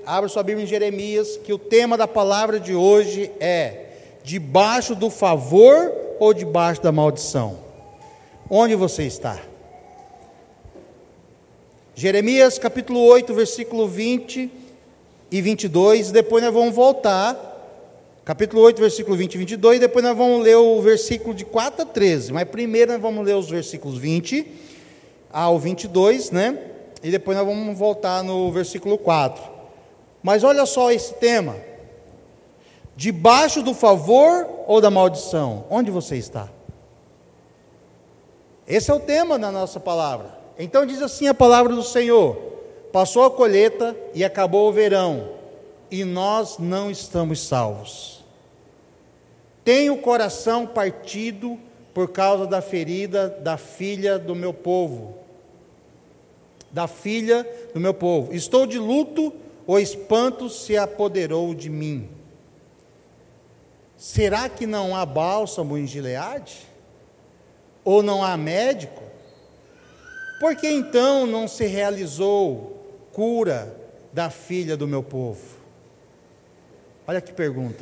abra sua Bíblia em Jeremias, que o tema da palavra de hoje é: debaixo do favor ou debaixo da maldição? Onde você está? Jeremias capítulo 8, versículo 20 e 22, depois nós vamos voltar, capítulo 8, versículo 20 e 22, depois nós vamos ler o versículo de 4 a 13, mas primeiro nós vamos ler os versículos 20 ao 22, né? E depois nós vamos voltar no versículo 4. Mas olha só esse tema: debaixo do favor ou da maldição? Onde você está? Esse é o tema da nossa palavra. Então diz assim a palavra do Senhor: passou a colheita e acabou o verão, e nós não estamos salvos. Tenho o coração partido por causa da ferida da filha do meu povo. Estou de luto, o espanto se apoderou de mim. Será que não há bálsamo em Gileade? Ou não há médico? Por que então não se realizou cura da filha do meu povo? Olha que pergunta.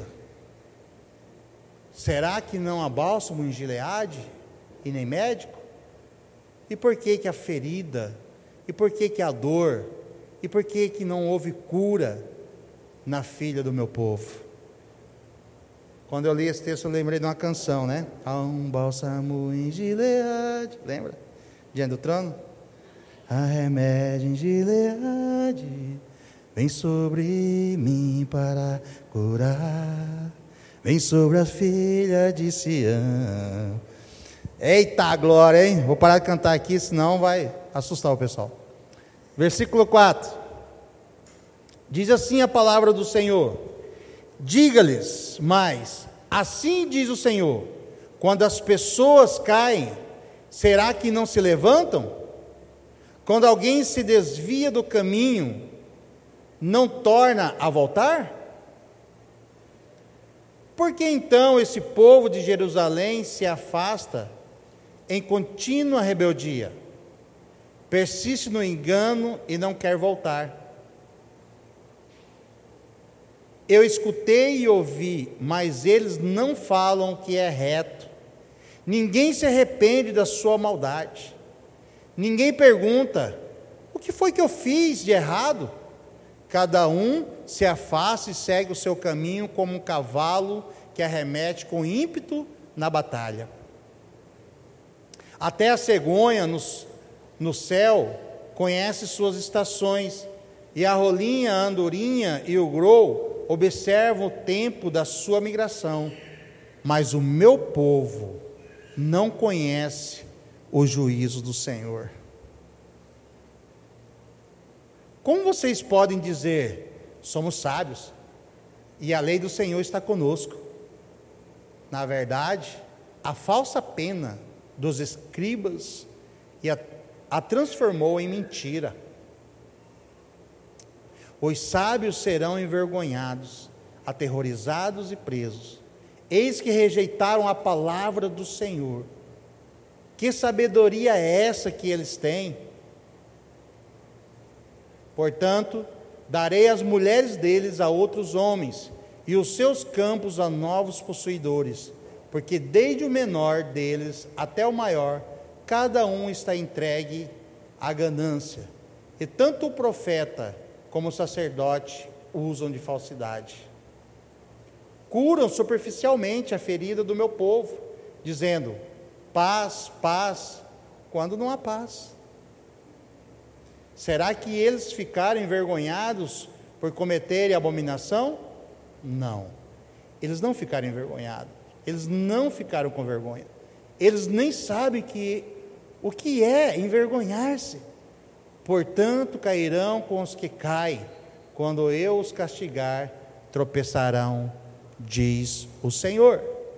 Será que não há bálsamo em Gileade e nem médico? E por que a ferida? E por que a dor? E por que não houve cura na filha do meu povo? Quando eu li esse texto eu lembrei de uma canção, né? Há um bálsamo em Gileade. Lembra? Diante do trono? Há remédio em Gileade, vem sobre mim para curar, vem sobre a filha de Sião. Eita glória, hein? Vou parar de cantar aqui, senão vai assustar o pessoal. Versículo 4. Diz assim a palavra do Senhor: diga-lhes mais, assim diz o Senhor, quando as pessoas caem, será que não se levantam? Quando alguém se desvia do caminho, não torna a voltar? Por que então esse povo de Jerusalém se afasta em contínua rebeldia? Persiste no engano e não quer voltar. Eu escutei e ouvi, mas eles não falam o que é reto. Ninguém se arrepende da sua maldade. Ninguém pergunta: o que foi que eu fiz de errado? Cada um se afasta e segue o seu caminho como um cavalo que arremete com ímpeto na batalha. Até a cegonha no céu conhece suas estações, e a rolinha, a andorinha e o grou observam o tempo da sua migração. Mas o meu povo não conhece o juízo do Senhor. Como vocês podem dizer: somos sábios e a lei do Senhor está conosco? Na verdade, a falsa pena dos escribas a transformou em mentira. Os sábios serão envergonhados, aterrorizados e presos. Eis que rejeitaram a palavra do Senhor. Que sabedoria é essa que eles têm? Portanto, darei as mulheres deles a outros homens, e os seus campos a novos possuidores, porque desde o menor deles até o maior, cada um está entregue à ganância, e tanto o profeta como o sacerdote usam de falsidade. Curam superficialmente a ferida do meu povo, dizendo: paz, paz, quando não há paz. Será que eles ficaram envergonhados por cometerem abominação? Não, eles não ficaram envergonhados, eles não ficaram com vergonha, eles nem sabem o que é envergonhar-se. Portanto, cairão com os que caem, quando eu os castigar, tropeçarão, diz o Senhor.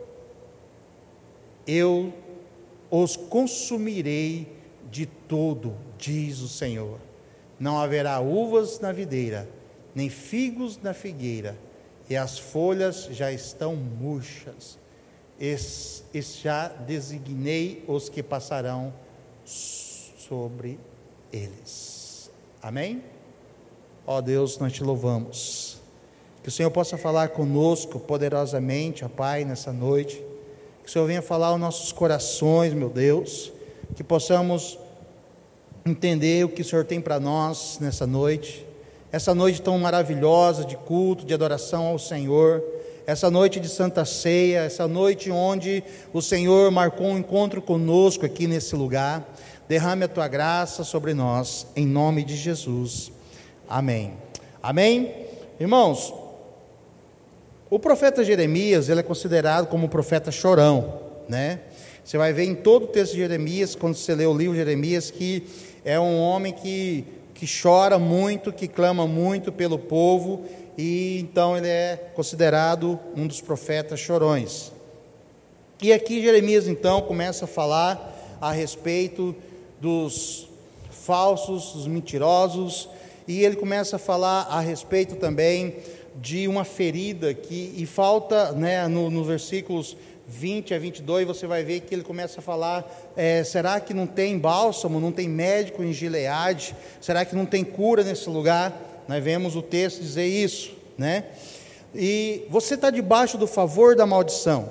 Eu os consumirei de todo, diz o Senhor. Não haverá uvas na videira, nem figos na figueira, e as folhas já estão murchas. Já designei os que passarão sobre eles. Amém? Ó Deus, nós te louvamos. Que o Senhor possa falar conosco poderosamente, ó Pai, nessa noite. Que o Senhor venha falar aos nossos corações, meu Deus. Que possamos entender o que o Senhor tem para nós nessa noite. Essa noite tão maravilhosa de culto, de adoração ao Senhor. Essa noite de Santa Ceia, essa noite onde o Senhor marcou um encontro conosco aqui nesse lugar. Derrame a tua graça sobre nós, em nome de Jesus. Amém. Amém? Irmãos, o profeta Jeremias, ele é considerado como um profeta chorão, né? Você vai ver em todo o texto de Jeremias, quando você lê o livro de Jeremias, que é um homem que chora muito, que clama muito pelo povo, e então ele é considerado um dos profetas chorões. E aqui Jeremias então começa a falar a respeito dos falsos, dos mentirosos, e ele começa a falar a respeito também de uma ferida e falta, né, no versículos 20 a 22, você vai ver que ele começa a falar, será que não tem bálsamo, não tem médico em Gileade? Será que não tem cura nesse lugar? Nós vemos o texto dizer isso, né? E você está debaixo do favor da maldição.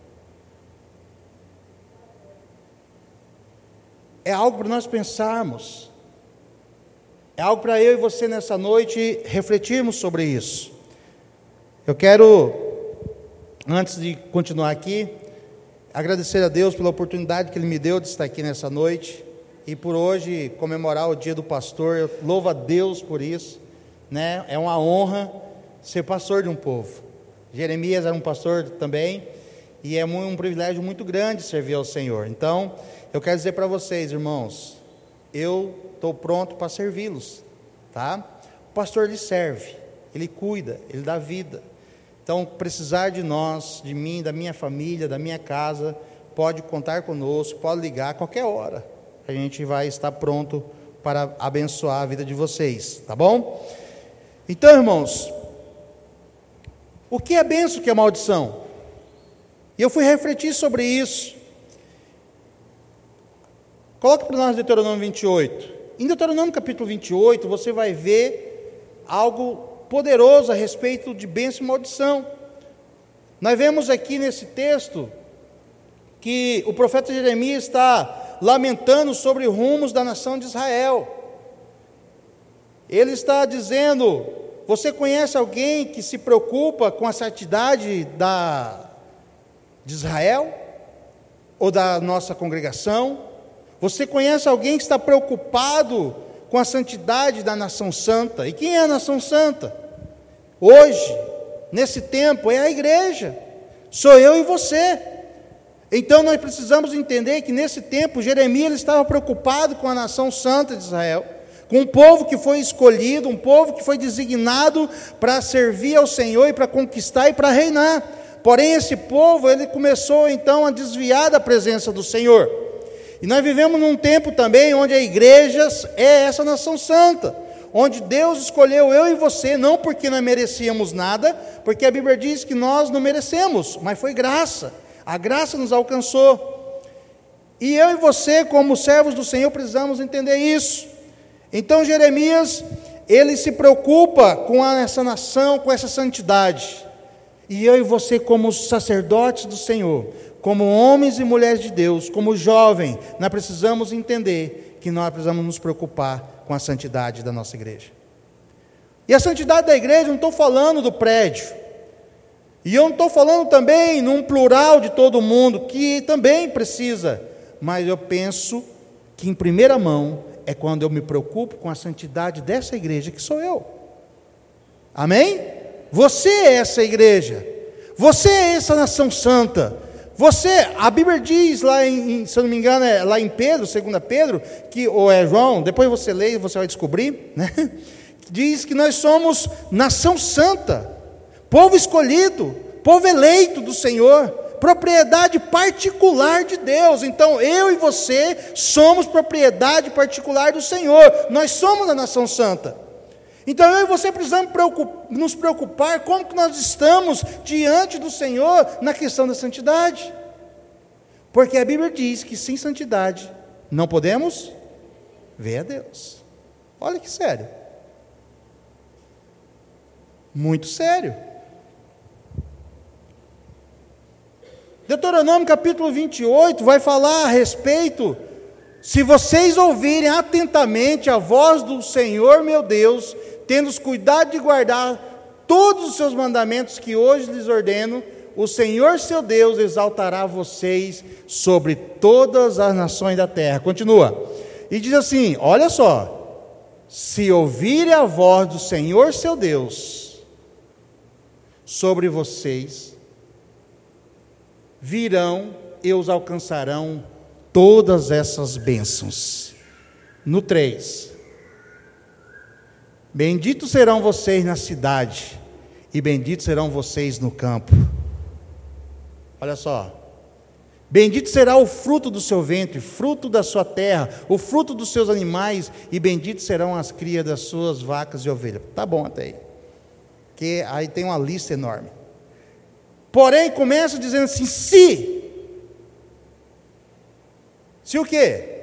É algo para nós pensarmos. É algo para eu e você nessa noite refletirmos sobre isso. Eu quero, antes de continuar aqui, agradecer a Deus pela oportunidade que Ele me deu de estar aqui nessa noite, e por hoje comemorar o dia do pastor. Eu louvo a Deus por isso, né? É uma honra ser pastor de um povo. Jeremias era um pastor também, e é um privilégio muito grande servir ao Senhor. Então, eu quero dizer para vocês, irmãos, eu estou pronto para servi-los, tá? O pastor, ele serve, ele cuida, ele dá vida. Então, precisar de nós, de mim, da minha família, da minha casa, pode contar conosco, pode ligar a qualquer hora. A gente vai estar pronto para abençoar a vida de vocês, tá bom? Então, irmãos, o que é bênção, o que é maldição? E eu fui refletir sobre isso. Coloca para nós Deuteronômio 28. Em Deuteronômio capítulo 28, você vai ver algo poderoso a respeito de bênção e maldição. Nós vemos aqui nesse texto que o profeta Jeremias está lamentando sobre os rumos da nação de Israel. Ele está dizendo: você conhece alguém que se preocupa com a santidade de Israel? Ou da nossa congregação? Você conhece alguém que está preocupado com a santidade da nação santa? E quem é a nação santa? Hoje, nesse tempo, é a igreja. Sou eu e você. Então nós precisamos entender que nesse tempo Jeremias ele estava preocupado com a nação santa de Israel, com um povo que foi escolhido, um povo que foi designado para servir ao Senhor e para conquistar e para reinar. Porém esse povo, ele começou então a desviar da presença do Senhor. E nós vivemos num tempo também onde a igreja é essa nação santa, onde Deus escolheu eu e você, não porque nós merecíamos nada, porque a Bíblia diz que nós não merecemos, mas foi graça, a graça nos alcançou. E eu e você, como servos do Senhor, precisamos entender isso. Então Jeremias, ele se preocupa com essa nação, com essa santidade. E eu e você, como sacerdotes do Senhor, como homens e mulheres de Deus, como jovem, nós precisamos entender que nós precisamos nos preocupar com a santidade da nossa igreja. E a santidade da igreja, não estou falando do prédio, e eu não estou falando também num plural de todo mundo, que também precisa, mas eu penso que em primeira mão é quando eu me preocupo com a santidade dessa igreja, que sou eu. Amém? Você é essa igreja, você é essa nação santa. A Bíblia diz lá se eu não me engano, lá em Pedro, 2 Pedro, ou é João, depois você lê e você vai descobrir, né? Diz que nós somos nação santa, povo escolhido, povo eleito do Senhor, propriedade particular de Deus. Então eu e você somos propriedade particular do Senhor, nós somos a nação santa. Então eu e você precisamos nos preocupar como que nós estamos diante do Senhor na questão da santidade. Porque a Bíblia diz que sem santidade não podemos ver a Deus. Olha que sério. muito sério. Deuteronômio capítulo 28 vai falar a respeito: se vocês ouvirem atentamente a voz do Senhor meu Deus, tendo cuidado de guardar todos os seus mandamentos que hoje lhes ordeno, o Senhor seu Deus exaltará vocês sobre todas as nações da terra. Continua, e diz assim, olha só: se ouvirem a voz do Senhor seu Deus sobre vocês, virão e os alcançarão todas essas bênçãos. No 3, benditos serão vocês na cidade, e benditos serão vocês no campo. Olha só: bendito será o fruto do seu ventre, fruto da sua terra, o fruto dos seus animais, e benditos serão as crias das suas vacas e ovelhas. Tá bom até aí, que aí tem uma lista enorme. Porém, começa dizendo assim: se o quê?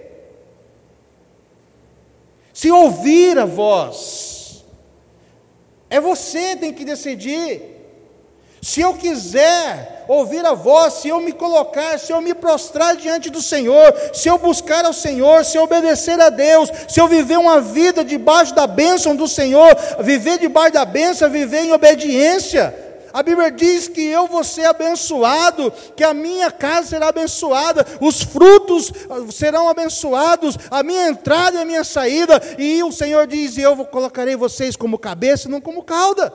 Se ouvir a voz, é você que tem que decidir. Se eu quiser ouvir a voz, se eu me colocar, se eu me prostrar diante do Senhor, se eu buscar ao Senhor, se eu obedecer a Deus, se eu viver uma vida debaixo da bênção do Senhor, viver debaixo da bênção, viver em obediência, a Bíblia diz que eu vou ser abençoado, que a minha casa será abençoada, os frutos serão abençoados, a minha entrada e a minha saída, e o Senhor diz: eu colocarei vocês como cabeça e não como cauda.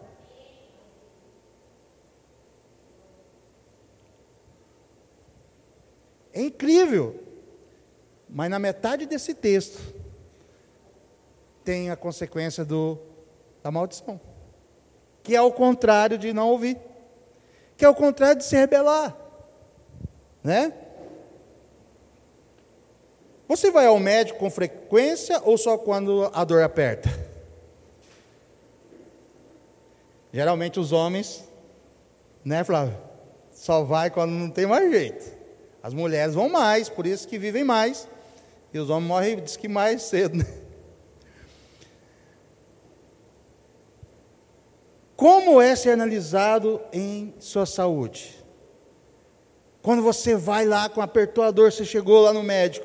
É incrível, mas na metade desse texto tem a consequência da maldição, que é o contrário de não ouvir, que é o contrário de se rebelar, né? Você vai ao médico com frequência ou só quando a dor aperta? Geralmente os homens, né, Flávio? Só vai quando não tem mais jeito. As mulheres vão mais, por isso que vivem mais, e os homens morrem, diz que mais cedo, né? Como é ser analisado em sua saúde? Quando você vai lá com apertou a dor, você chegou lá no médico.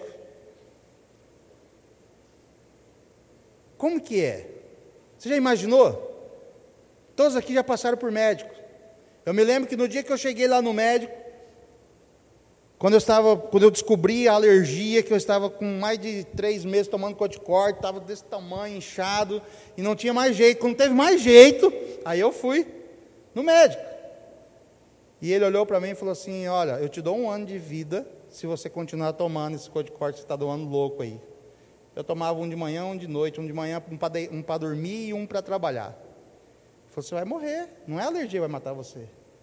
Como que é? Você já imaginou? Todos aqui já passaram por médico. Eu me lembro que no dia que eu cheguei lá no médico, quando eu descobri a alergia, que eu estava com mais de 3 meses tomando corticoide, estava desse tamanho, inchado, e não tinha mais jeito. Quando teve mais jeito, aí eu fui no médico. E ele olhou para mim e falou assim: olha, eu te dou 1 ano de vida, se você continuar tomando esse corticoide, você está doando louco aí. Eu tomava um de manhã, um de noite, um de manhã, um para dormir e um para trabalhar. Ele falou: você vai morrer, não é a alergia que vai matar você.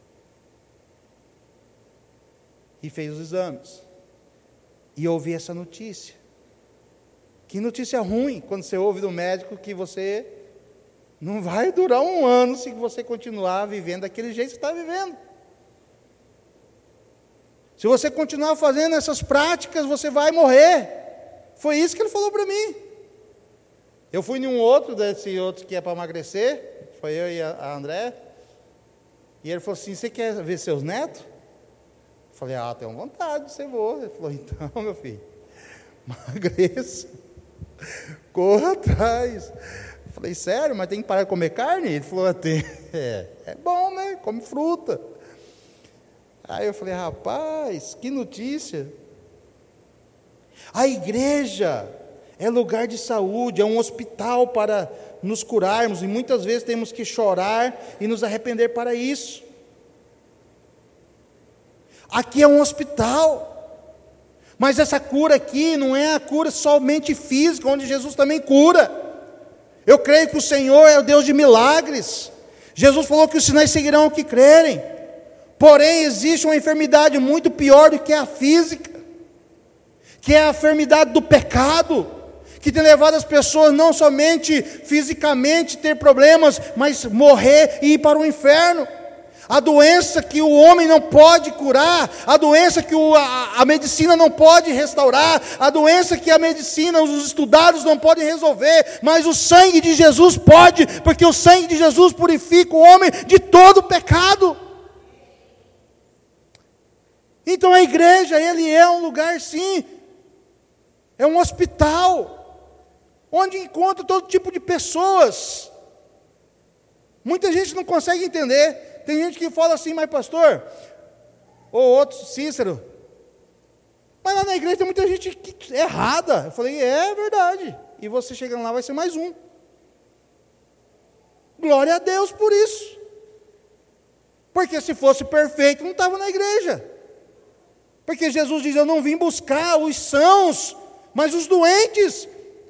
E fez os exames, e eu ouvi essa notícia. Que notícia ruim, quando você ouve do médico que você não vai durar 1 ano se você continuar vivendo daquele jeito que você está vivendo. Se você continuar fazendo essas práticas, você vai morrer. Foi isso que ele falou para mim. Eu fui em um outro, desse outro que é para emagrecer, foi eu e a André, e ele falou assim: você quer ver seus netos? Eu falei: tenho vontade, você vou. Ele falou: então, meu filho, emagreça, corra atrás. Eu falei: sério, mas tem que parar de comer carne? Ele falou: é bom, né? Come fruta. Aí eu falei: rapaz, que notícia. A igreja é lugar de saúde, é um hospital para nos curarmos, e muitas vezes temos que chorar e nos arrepender para isso. Aqui é um hospital, mas essa cura aqui não é a cura somente física, onde Jesus também cura. Eu creio que o Senhor é o Deus de milagres. Jesus falou que os sinais seguirão o que crerem. Porém, existe uma enfermidade muito pior do que a física, que é a enfermidade do pecado, que tem levado as pessoas não somente fisicamente ter problemas, mas morrer e ir para o inferno. A doença que o homem não pode curar, a doença que a medicina não pode restaurar, a doença que a medicina, os estudados não podem resolver, mas o sangue de Jesus pode, porque o sangue de Jesus purifica o homem de todo pecado. Então a igreja, ele é um lugar, sim, é um hospital, onde encontra todo tipo de pessoas. Muita gente não consegue entender. Tem gente que fala assim, mas pastor, ou outro, Cícero, mas lá na igreja tem muita gente que é errada. Eu falei, é verdade. E você chegando lá vai ser mais um. Glória a Deus por isso. Porque se fosse perfeito, não estava na igreja. Porque Jesus diz, eu não vim buscar os sãos, mas os doentes.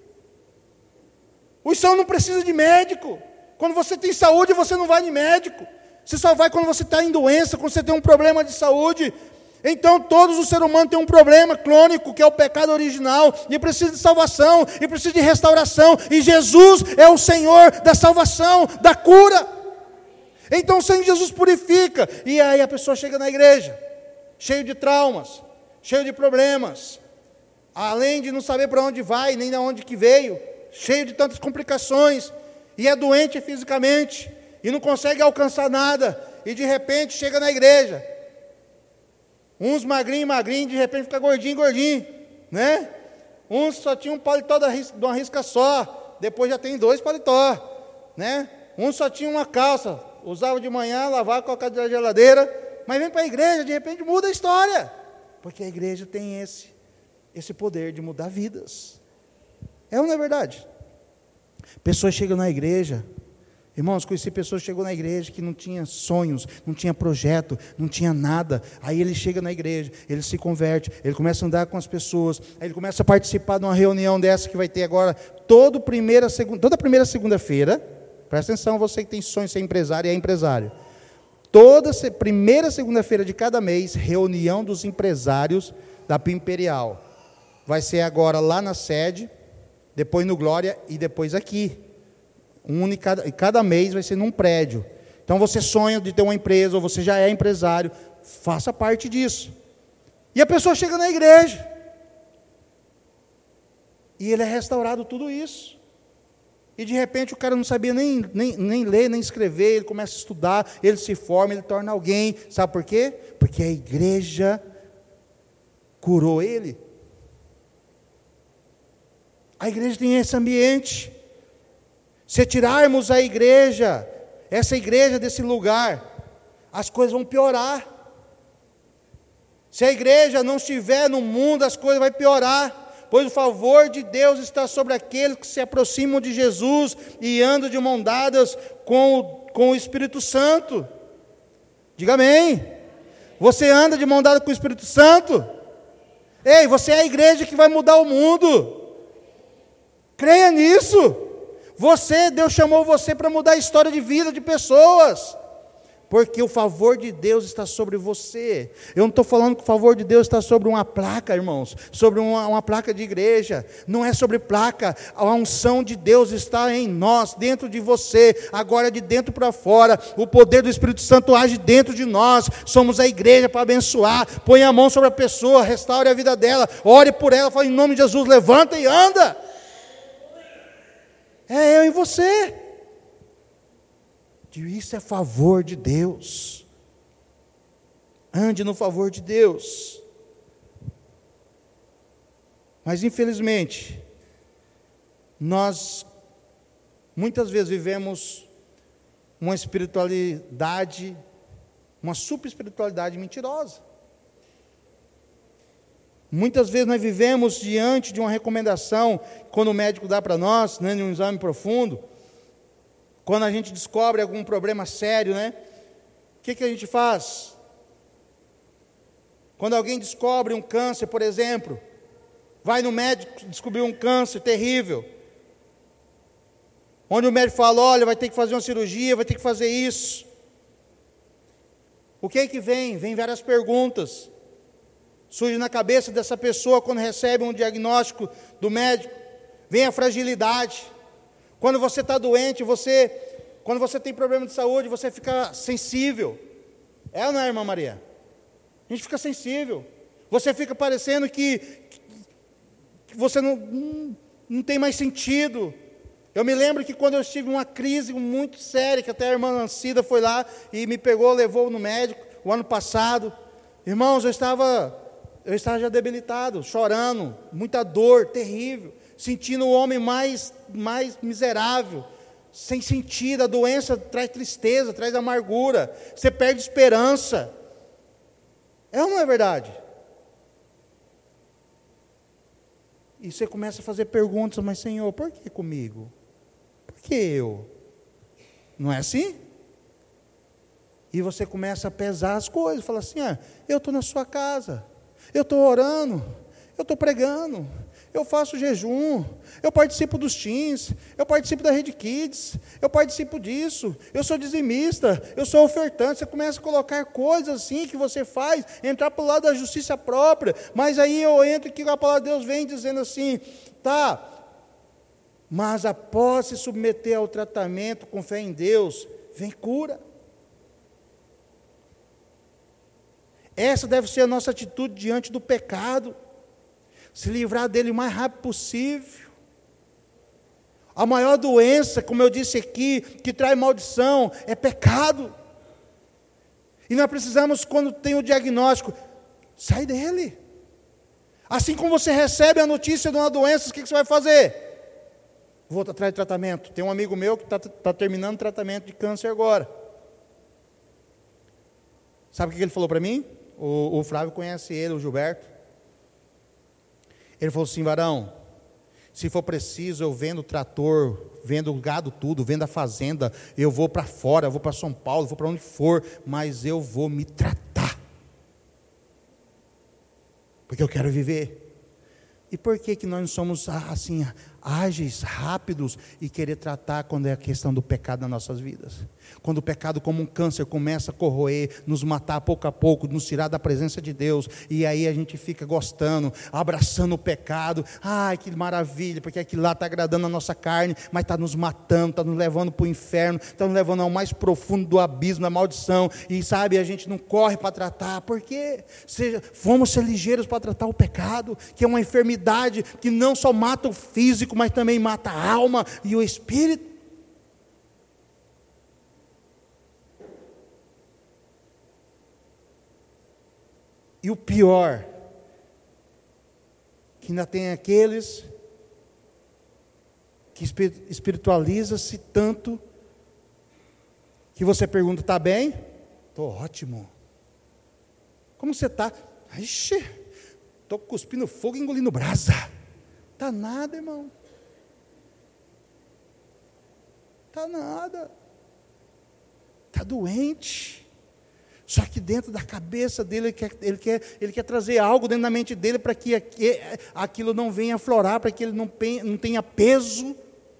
Os sãos não precisam de médico. Quando você tem saúde, você não vai de médico. Você só vai quando você está em doença, quando você tem um problema de saúde. Então, todos os seres humanos têm um problema crônico, que é o pecado original, e precisa de salvação, e precisa de restauração, e Jesus é o Senhor da salvação, da cura. Então, o sangue de Jesus purifica, e aí a pessoa chega na igreja, cheio de traumas, cheio de problemas, além de não saber para onde vai, nem de onde que veio, cheio de tantas complicações, e é doente fisicamente, e não consegue alcançar nada, e de repente chega na igreja, uns magrinho, de repente fica gordinho, né? Uns só tinha um paletó de uma risca só, depois já tem 2 paletó, né? Uns só tinha uma calça, usava de manhã, lavava, colocava na geladeira, mas vem para a igreja, de repente muda a história, porque a igreja tem esse poder de mudar vidas. É ou não é verdade? Pessoas chegam na igreja. Irmãos, conheci pessoas que chegou na igreja que não tinha sonhos, não tinha projeto, não tinha nada. Aí ele chega na igreja, ele se converte, ele começa a andar com as pessoas, aí ele começa a participar de uma reunião dessa que vai ter agora toda primeira segunda-feira. Presta atenção, você que tem sonho de ser empresário e é empresário. Toda primeira segunda-feira de cada mês, reunião dos empresários da PIM Imperial. Vai ser agora lá na sede, depois no Glória e depois aqui. E cada mês vai ser num prédio. Então você sonha de ter uma empresa, ou você já é empresário, faça parte disso. E a pessoa chega na igreja, e ele é restaurado tudo isso. E de repente o cara não sabia nem ler, nem escrever, ele começa a estudar, ele se forma, ele torna alguém. Sabe por quê? Porque a igreja curou ele. A igreja tem esse ambiente. Se tirarmos a igreja, essa igreja desse lugar, as coisas vão piorar. Se a igreja não estiver no mundo, as coisas vão piorar, pois o favor de Deus está sobre aqueles que se aproximam de Jesus e andam de mão dadas com o Espírito Santo. Diga amém. Você anda de mão dada com o Espírito Santo? Ei, você é a igreja que vai mudar o mundo. Creia nisso. Deus chamou você para mudar a história de vida de pessoas, porque o favor de Deus está sobre você. Eu não estou falando que o favor de Deus está sobre uma placa, irmãos, sobre uma placa de igreja. Não é sobre placa. A unção de Deus está em nós, dentro de você, agora de dentro para fora. O poder do Espírito Santo age dentro de nós. Somos a igreja para abençoar. Põe a mão sobre a pessoa, restaure a vida dela, ore por ela, fala em nome de Jesus, levanta e anda. É eu e você. Isso é favor de Deus. Ande no favor de Deus. Mas infelizmente, nós muitas vezes vivemos uma espiritualidade, uma super espiritualidade mentirosa. Muitas vezes nós vivemos diante de uma recomendação, quando o médico dá para nós, né, de um exame profundo, quando a gente descobre algum problema sério, né, o que a gente faz? Quando alguém descobre um câncer, por exemplo, vai no médico descobrir um câncer terrível, onde o médico fala, olha, vai ter que fazer uma cirurgia, vai ter que fazer isso. O que vem? Vem várias perguntas. Surge na cabeça dessa pessoa quando recebe um diagnóstico do médico. Vem a fragilidade. Quando você está doente, quando você tem problema de saúde, você fica sensível. É ou não é, irmã Maria? A gente fica sensível. Você fica parecendo que você não tem mais sentido. Eu me lembro que quando eu tive uma crise muito séria, que até a irmã Lancida foi lá e me pegou, levou no médico, o ano passado. Irmãos, eu estava já debilitado, chorando, muita dor, terrível, sentindo o homem mais miserável, sem sentido. A doença traz tristeza, traz amargura, você perde esperança. É ou não é verdade? E você começa a fazer perguntas, mas Senhor, por que comigo? Por que eu? Não é assim? E você começa a pesar as coisas, fala assim, eu estou na sua casa, eu estou orando, eu estou pregando, eu faço jejum, eu participo dos teens, eu participo da Rede Kids, eu participo disso, eu sou dizimista, eu sou ofertante. Você começa a colocar coisas assim que você faz, entrar para o lado da justiça própria, mas aí eu entro que a palavra de Deus vem dizendo assim, tá, mas após se submeter ao tratamento com fé em Deus, vem cura. Essa deve ser a nossa atitude diante do pecado, se livrar dele o mais rápido possível. A maior doença, como eu disse aqui, que traz maldição, é pecado. E nós precisamos, quando tem o diagnóstico, sai dele. Assim como você recebe a notícia de uma doença, o que você vai fazer? Vou atrás de tratamento. Tem um amigo meu que está terminando o tratamento de câncer agora. Sabe o que ele falou para mim? O Flávio conhece ele, o Gilberto. Ele falou assim, varão, se for preciso, eu vendo o trator, vendo o gado tudo, vendo a fazenda, eu vou para fora, eu vou para São Paulo, vou para onde for, mas eu vou me tratar. Porque eu quero viver. E por que nós não somos assim, ágeis, rápidos e querer tratar quando é a questão do pecado nas nossas vidas? Quando o pecado como um câncer começa a corroer, nos matar pouco a pouco, nos tirar da presença de Deus, e aí a gente fica gostando, abraçando o pecado, ai que maravilha, porque aquilo lá está agradando a nossa carne, mas está nos matando, está nos levando para o inferno, está nos levando ao mais profundo do abismo, da maldição, e sabe, a gente não corre para tratar. Por quê? Vamos ser ligeiros para tratar o pecado, que é uma enfermidade que não só mata o físico, mas também mata a alma e o espírito. E o pior, que ainda tem aqueles que espiritualiza-se tanto, que você pergunta, está bem? Estou ótimo. Como você está? Ixi, estou cuspindo fogo e engolindo brasa. Está nada, irmão. Está nada. Está doente. Só que dentro da cabeça dele, ele quer trazer algo dentro da mente dele para que aquilo não venha aflorar, para que ele não tenha peso.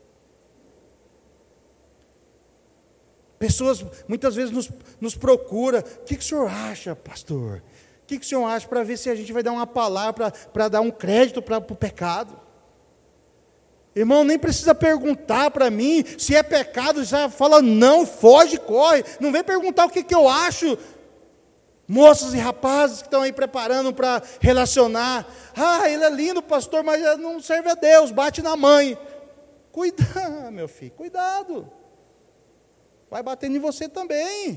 Pessoas muitas vezes nos procuram, o que o senhor acha, pastor? O que o senhor acha, para ver se a gente vai dar uma palavra, para dar um crédito para o pecado? Irmão, nem precisa perguntar para mim se é pecado, já fala não, foge, corre. Não vem perguntar o que eu acho. Moças e rapazes que estão aí preparando para relacionar. Ah, ele é lindo, pastor, mas não serve a Deus, bate na mãe. Cuidado, meu filho, cuidado. Vai batendo em você também.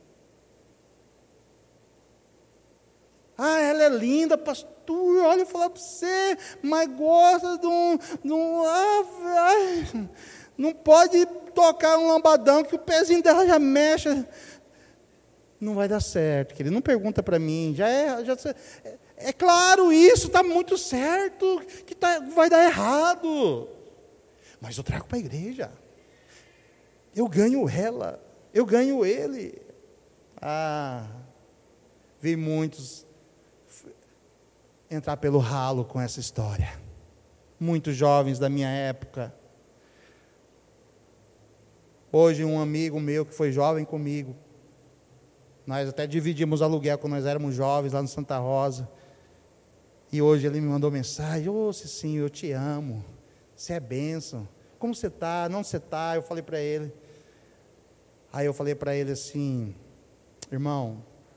Ah, ela é linda, pastor. Olha, eu falar para você, mas gosta de não pode tocar um lambadão que o pezinho dela já mexe. Não vai dar certo, querido. Não pergunta para mim. É claro, isso está muito certo, que vai dar errado. Mas eu trago para a igreja. Eu ganho ela, eu ganho ele. Vi muitos entrar pelo ralo com essa história. Muitos jovens da minha época. Hoje um amigo meu que foi jovem comigo, nós até dividimos aluguel quando nós éramos jovens lá no Santa Rosa, e hoje ele me mandou mensagem, Cicinho, eu te amo, você é bênção, como você está, não você está? Aí eu falei para ele assim, irmão,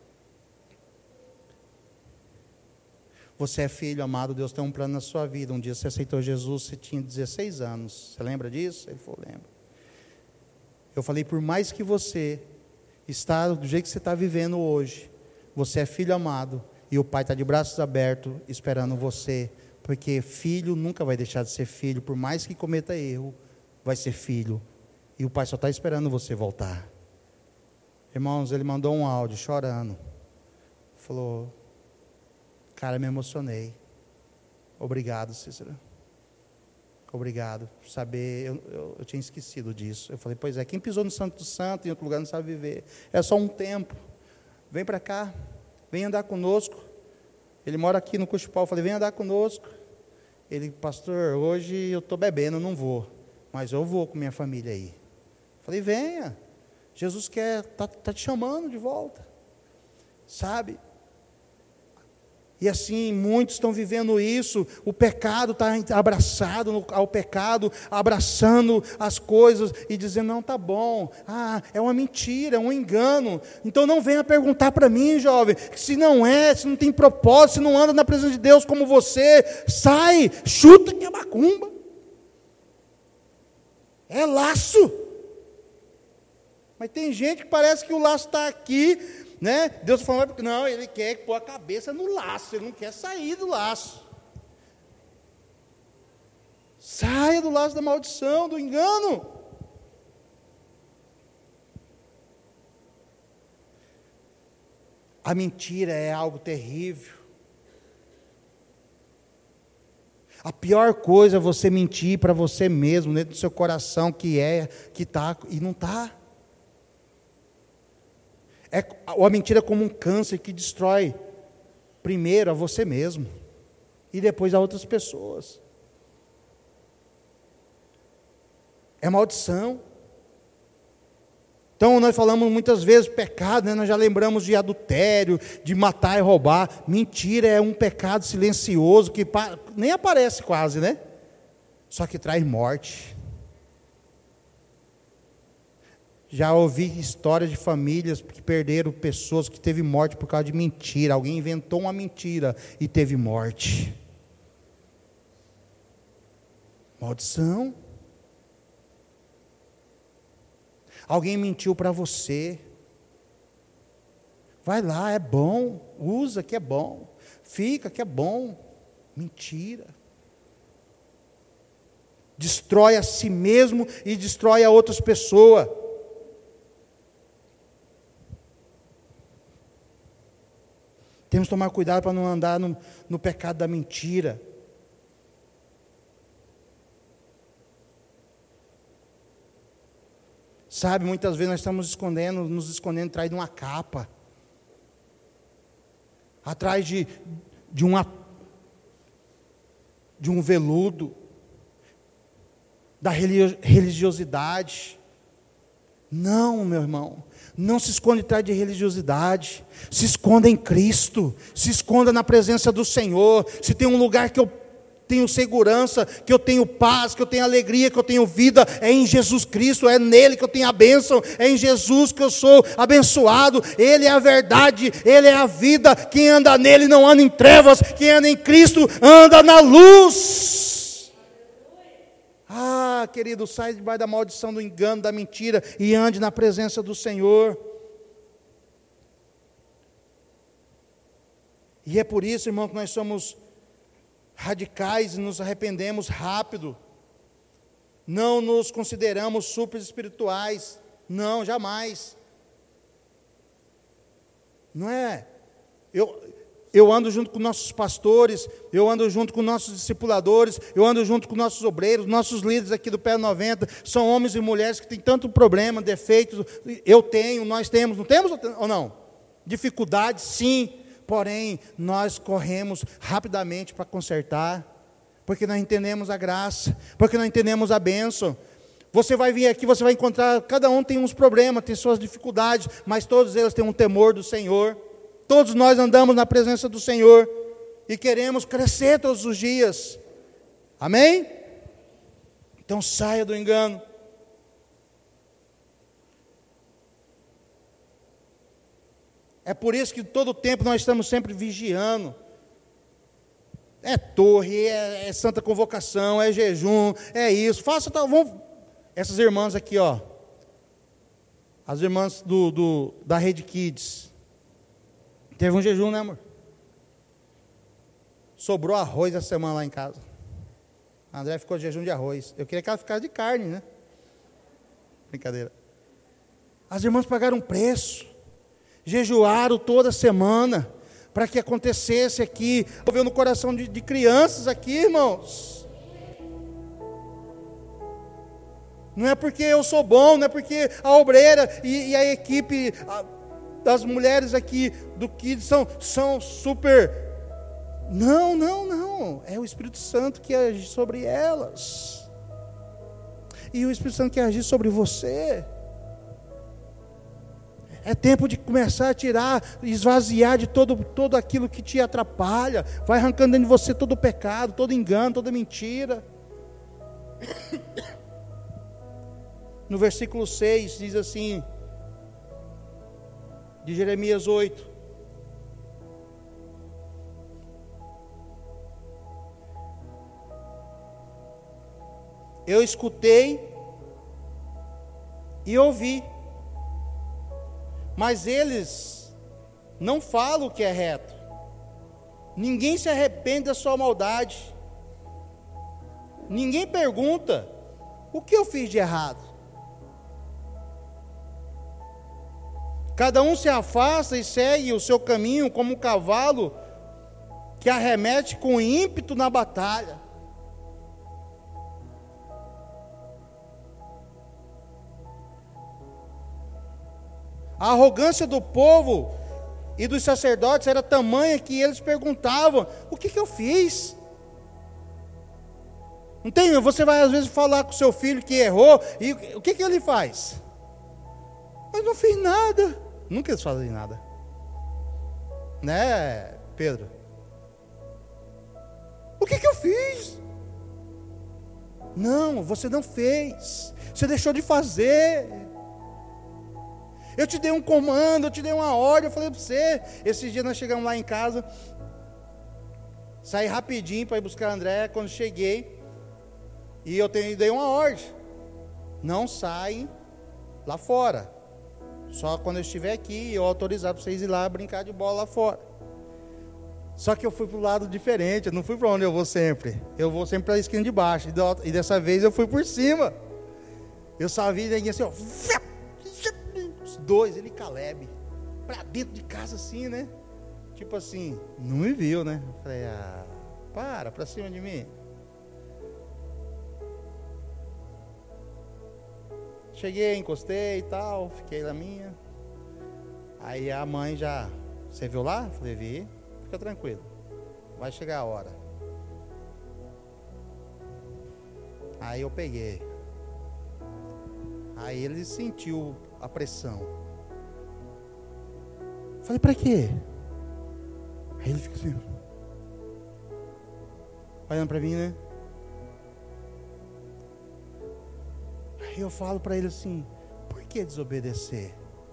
Você é filho amado, Deus tem um plano na sua vida. Um dia você aceitou Jesus, você tinha 16 anos. Você lembra disso? Ele falou, lembro. Eu falei, por mais que você está do jeito que você está vivendo hoje, você é filho amado, e o Pai está de braços abertos, esperando você, porque filho nunca vai deixar de ser filho, por mais que cometa erro, vai ser filho, e o Pai só está esperando você voltar. Irmãos, ele mandou um áudio, chorando, falou, cara, me emocionei, obrigado, Cícera. Obrigado por saber, eu tinha esquecido disso. Eu falei, pois é, quem pisou no Santo do Santo, em outro lugar não sabe viver. É só um tempo. Vem para cá, vem andar conosco. Ele mora aqui no Cuxipau. Eu falei, vem andar conosco. Ele, pastor, hoje eu estou bebendo, não vou. Mas eu vou com minha família aí. Eu falei, venha. Jesus está te chamando de volta. Sabe? E assim, muitos estão vivendo isso, o pecado está abraçado ao pecado, abraçando as coisas e dizendo, não, tá bom, é uma mentira, é um engano, então não venha perguntar para mim, jovem, se não é, se não tem propósito, se não anda na presença de Deus como você, sai, chuta que é macumba, é laço, mas tem gente que parece que o laço está aqui, né? Deus falou, não, ele quer pôr a cabeça no laço, ele não quer sair do laço. Saia do laço da maldição, do engano. A mentira é algo terrível. A pior coisa é você mentir para você mesmo, dentro do seu coração, que está e não está. A mentira é como um câncer que destrói primeiro a você mesmo e depois a outras pessoas. É maldição. Então nós falamos muitas vezes pecado, né? Nós já lembramos de adultério, de matar e roubar. Mentira é um pecado silencioso que nem aparece quase, né? Só que traz morte. Já ouvi histórias de famílias que perderam pessoas, que teve morte por causa de mentira. Alguém inventou uma mentira e teve morte. Maldição. Alguém mentiu para você. Vai lá, é bom. Usa que é bom. Fica que é bom. Mentira. Destrói a si mesmo e destrói a outras pessoas. Temos que tomar cuidado para não andar no pecado da mentira. Sabe, muitas vezes nós estamos nos escondendo atrás de uma capa. Atrás de um veludo. Da religiosidade. Não, meu irmão. Não se esconde atrás de religiosidade, se esconda em Cristo, se esconda na presença do Senhor. Se tem um lugar que eu tenho segurança, que eu tenho paz, que eu tenho alegria, que eu tenho vida, é em Jesus Cristo, é nele que eu tenho a bênção, é em Jesus que eu sou abençoado. Ele é a verdade, Ele é a vida. Quem anda nele não anda em trevas, quem anda em Cristo anda na luz. Querido, sai debaixo da maldição do engano, da mentira, e ande na presença do Senhor. E é por isso, irmão, que nós somos radicais e nos arrependemos rápido. Não nos consideramos super espirituais. Não, jamais. Não é? Eu ando junto com nossos pastores, eu ando junto com nossos discipuladores, eu ando junto com nossos obreiros, nossos líderes aqui do PE 90, são homens e mulheres que têm tanto problema, defeitos, nós temos, não temos ou não? Dificuldades, sim, porém, nós corremos rapidamente para consertar, porque nós entendemos a graça, porque nós entendemos a bênção. Você vai vir aqui, você vai encontrar, cada um tem uns problemas, tem suas dificuldades, mas todos eles têm um temor do Senhor. Todos nós andamos na presença do Senhor e queremos crescer todos os dias. Amém? Então saia do engano. É por isso que todo o tempo nós estamos sempre vigiando. É torre, é santa convocação, é jejum, é isso. Faça tal. Essas irmãs aqui, ó. As irmãs da Rede Kids. Teve um jejum, né, amor? Sobrou arroz essa semana lá em casa. A André ficou de jejum de arroz. Eu queria que ela ficasse de carne, né? Brincadeira. As irmãs pagaram preço. Jejuaram toda semana. Para que acontecesse aqui. Moveu no coração de crianças aqui, irmãos. Não é porque eu sou bom, não é porque a obreira e a equipe das mulheres aqui do Kids são super. Não. É o Espírito Santo que age sobre elas. E o Espírito Santo quer agir sobre você. É tempo de começar a tirar, esvaziar de todo aquilo que te atrapalha. Vai arrancando dentro de você todo o pecado, todo engano, toda mentira. No versículo 6 diz assim, de Jeremias 8. Eu escutei e ouvi, mas eles não falam o que é reto. Ninguém se arrepende da sua maldade. Ninguém pergunta, o que eu fiz de errado? Cada um se afasta e segue o seu caminho como um cavalo que arremete com ímpeto na batalha. A arrogância do povo e dos sacerdotes era tamanha que eles perguntavam, o que eu fiz? Não tem? Você vai às vezes falar com o seu filho que errou, e o que ele faz? Mas não fiz nada. Nunca eles fazem nada. Né, Pedro? O que eu fiz? Não, você não fez. Você deixou de fazer. Eu te dei um comando, eu te dei uma ordem, eu falei para você. Esses dias nós chegamos lá em casa, saí rapidinho para ir buscar a André. Quando cheguei, e eu dei uma ordem: não saem lá fora, só quando eu estiver aqui, eu autorizar para vocês ir lá brincar de bola lá fora. Só que eu fui para o lado diferente, eu não fui para onde eu vou sempre. Eu vou sempre para a esquina de baixo, e dessa vez eu fui por cima. Eu só vi ninguém assim, ó, os dois, ele e Caleb, para dentro de casa assim, né? Tipo assim, não me viu, né? Eu falei, para cima de mim. Cheguei, encostei e tal, fiquei na minha. Aí a mãe já, você viu lá? Eu falei, vi, fica tranquilo, vai chegar a hora. Aí eu peguei. Aí ele sentiu a pressão. Falei, para quê? Aí ele fica assim, olhando para mim, né? Aí eu falo para ele assim, por que desobedecer?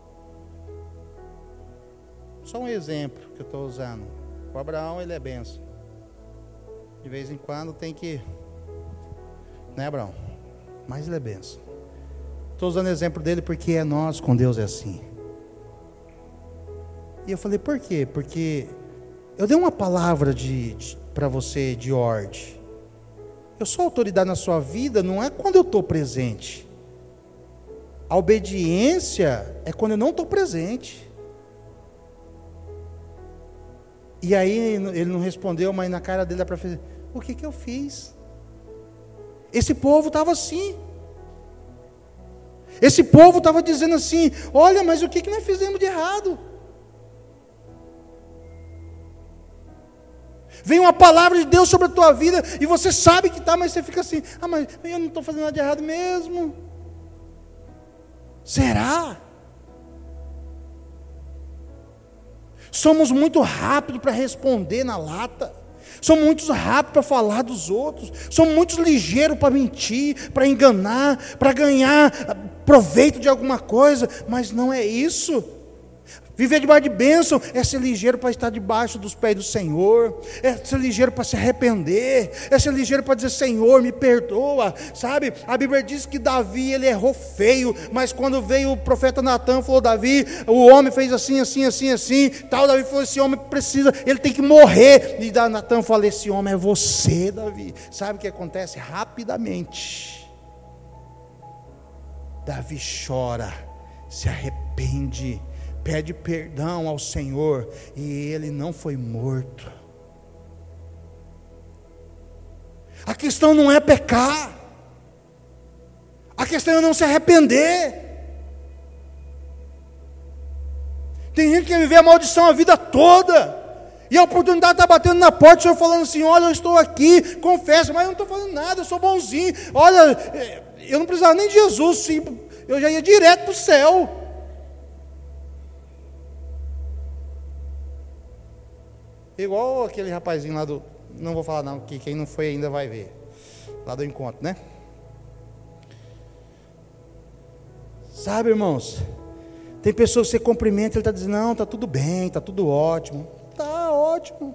Só um exemplo que eu estou usando. O Abraão, ele é benção. De vez em quando tem que, né, Abraão? Mas ele é benção. Estou usando o exemplo dele porque é nós com Deus é assim. E eu falei, por quê? Porque eu dei uma palavra para você de ordem. Eu sou autoridade na sua vida, não é quando eu estou presente. A obediência é quando eu não estou presente. E aí ele não respondeu, mas na cara dele dá para fazer, o que eu fiz? Esse povo estava assim. Esse povo estava dizendo assim, olha, mas o que nós fizemos de errado? Vem uma palavra de Deus sobre a tua vida, e você sabe que está, mas você fica assim, mas eu não estou fazendo nada de errado mesmo. Será? Somos muito rápidos para responder na lata. Somos muito rápidos para falar dos outros. Somos muito ligeiros para mentir, para enganar, para ganhar proveito de alguma coisa. Mas não é isso. Viver debaixo de bênção é ser ligeiro para estar debaixo dos pés do Senhor, é ser ligeiro para se arrepender, é ser ligeiro para dizer: Senhor, me perdoa, sabe? A Bíblia diz que Davi, ele errou feio, mas quando veio o profeta Natan, falou: Davi, o homem fez assim, assim, assim, assim, tal. Davi falou: esse homem precisa, ele tem que morrer. E Natan falou: esse homem é você, Davi. Sabe o que acontece? Rapidamente Davi chora, se arrepende, pede perdão ao Senhor, e ele não foi morto. A questão não é pecar, a questão é não se arrepender. Tem gente que quer viver a maldição a vida toda, e a oportunidade está batendo na porta, o Senhor falando assim: olha, eu estou aqui, confessa, mas eu não estou fazendo nada, eu sou bonzinho, olha, eu não precisava nem de Jesus, sim, eu já ia direto para o céu. Igual aquele rapazinho lá do, não vou falar não, que quem não foi ainda vai ver, lá do encontro, né? Sabe, irmãos, tem pessoas que você cumprimenta, ele está dizendo: não, está tudo bem, está tudo ótimo. Está ótimo,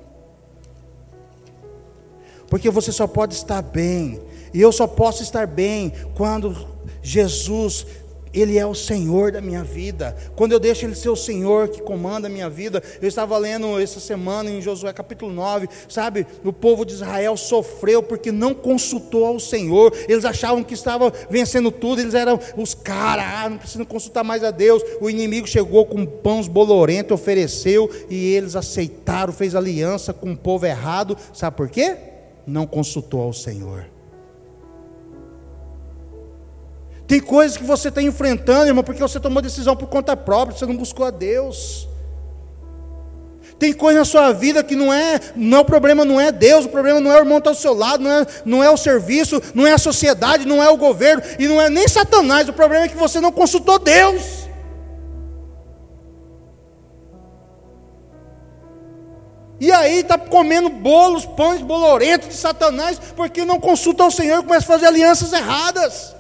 porque você só pode estar bem, e eu só posso estar bem quando Jesus, Ele é o Senhor da minha vida, quando eu deixo Ele ser o Senhor que comanda a minha vida. Eu estava lendo essa semana em Josué capítulo 9, sabe, o povo de Israel sofreu porque não consultou ao Senhor. Eles achavam que estavam vencendo tudo, eles eram os caras, não precisam consultar mais a Deus. O inimigo chegou com pães bolorentos, ofereceu, e eles aceitaram, fez aliança com o povo errado. Sabe por quê? Não consultou ao Senhor. Tem coisas que você está enfrentando, irmão, porque você tomou decisão por conta própria, você não buscou a Deus. Tem coisa na sua vida que não é o problema, não é Deus, o problema não é o irmão que está ao seu lado, não é o serviço, não é a sociedade, não é o governo, e não é nem Satanás. O problema é que você não consultou Deus. E aí está comendo bolos, pães bolorentos de Satanás, porque não consulta ao Senhor e começa a fazer alianças erradas.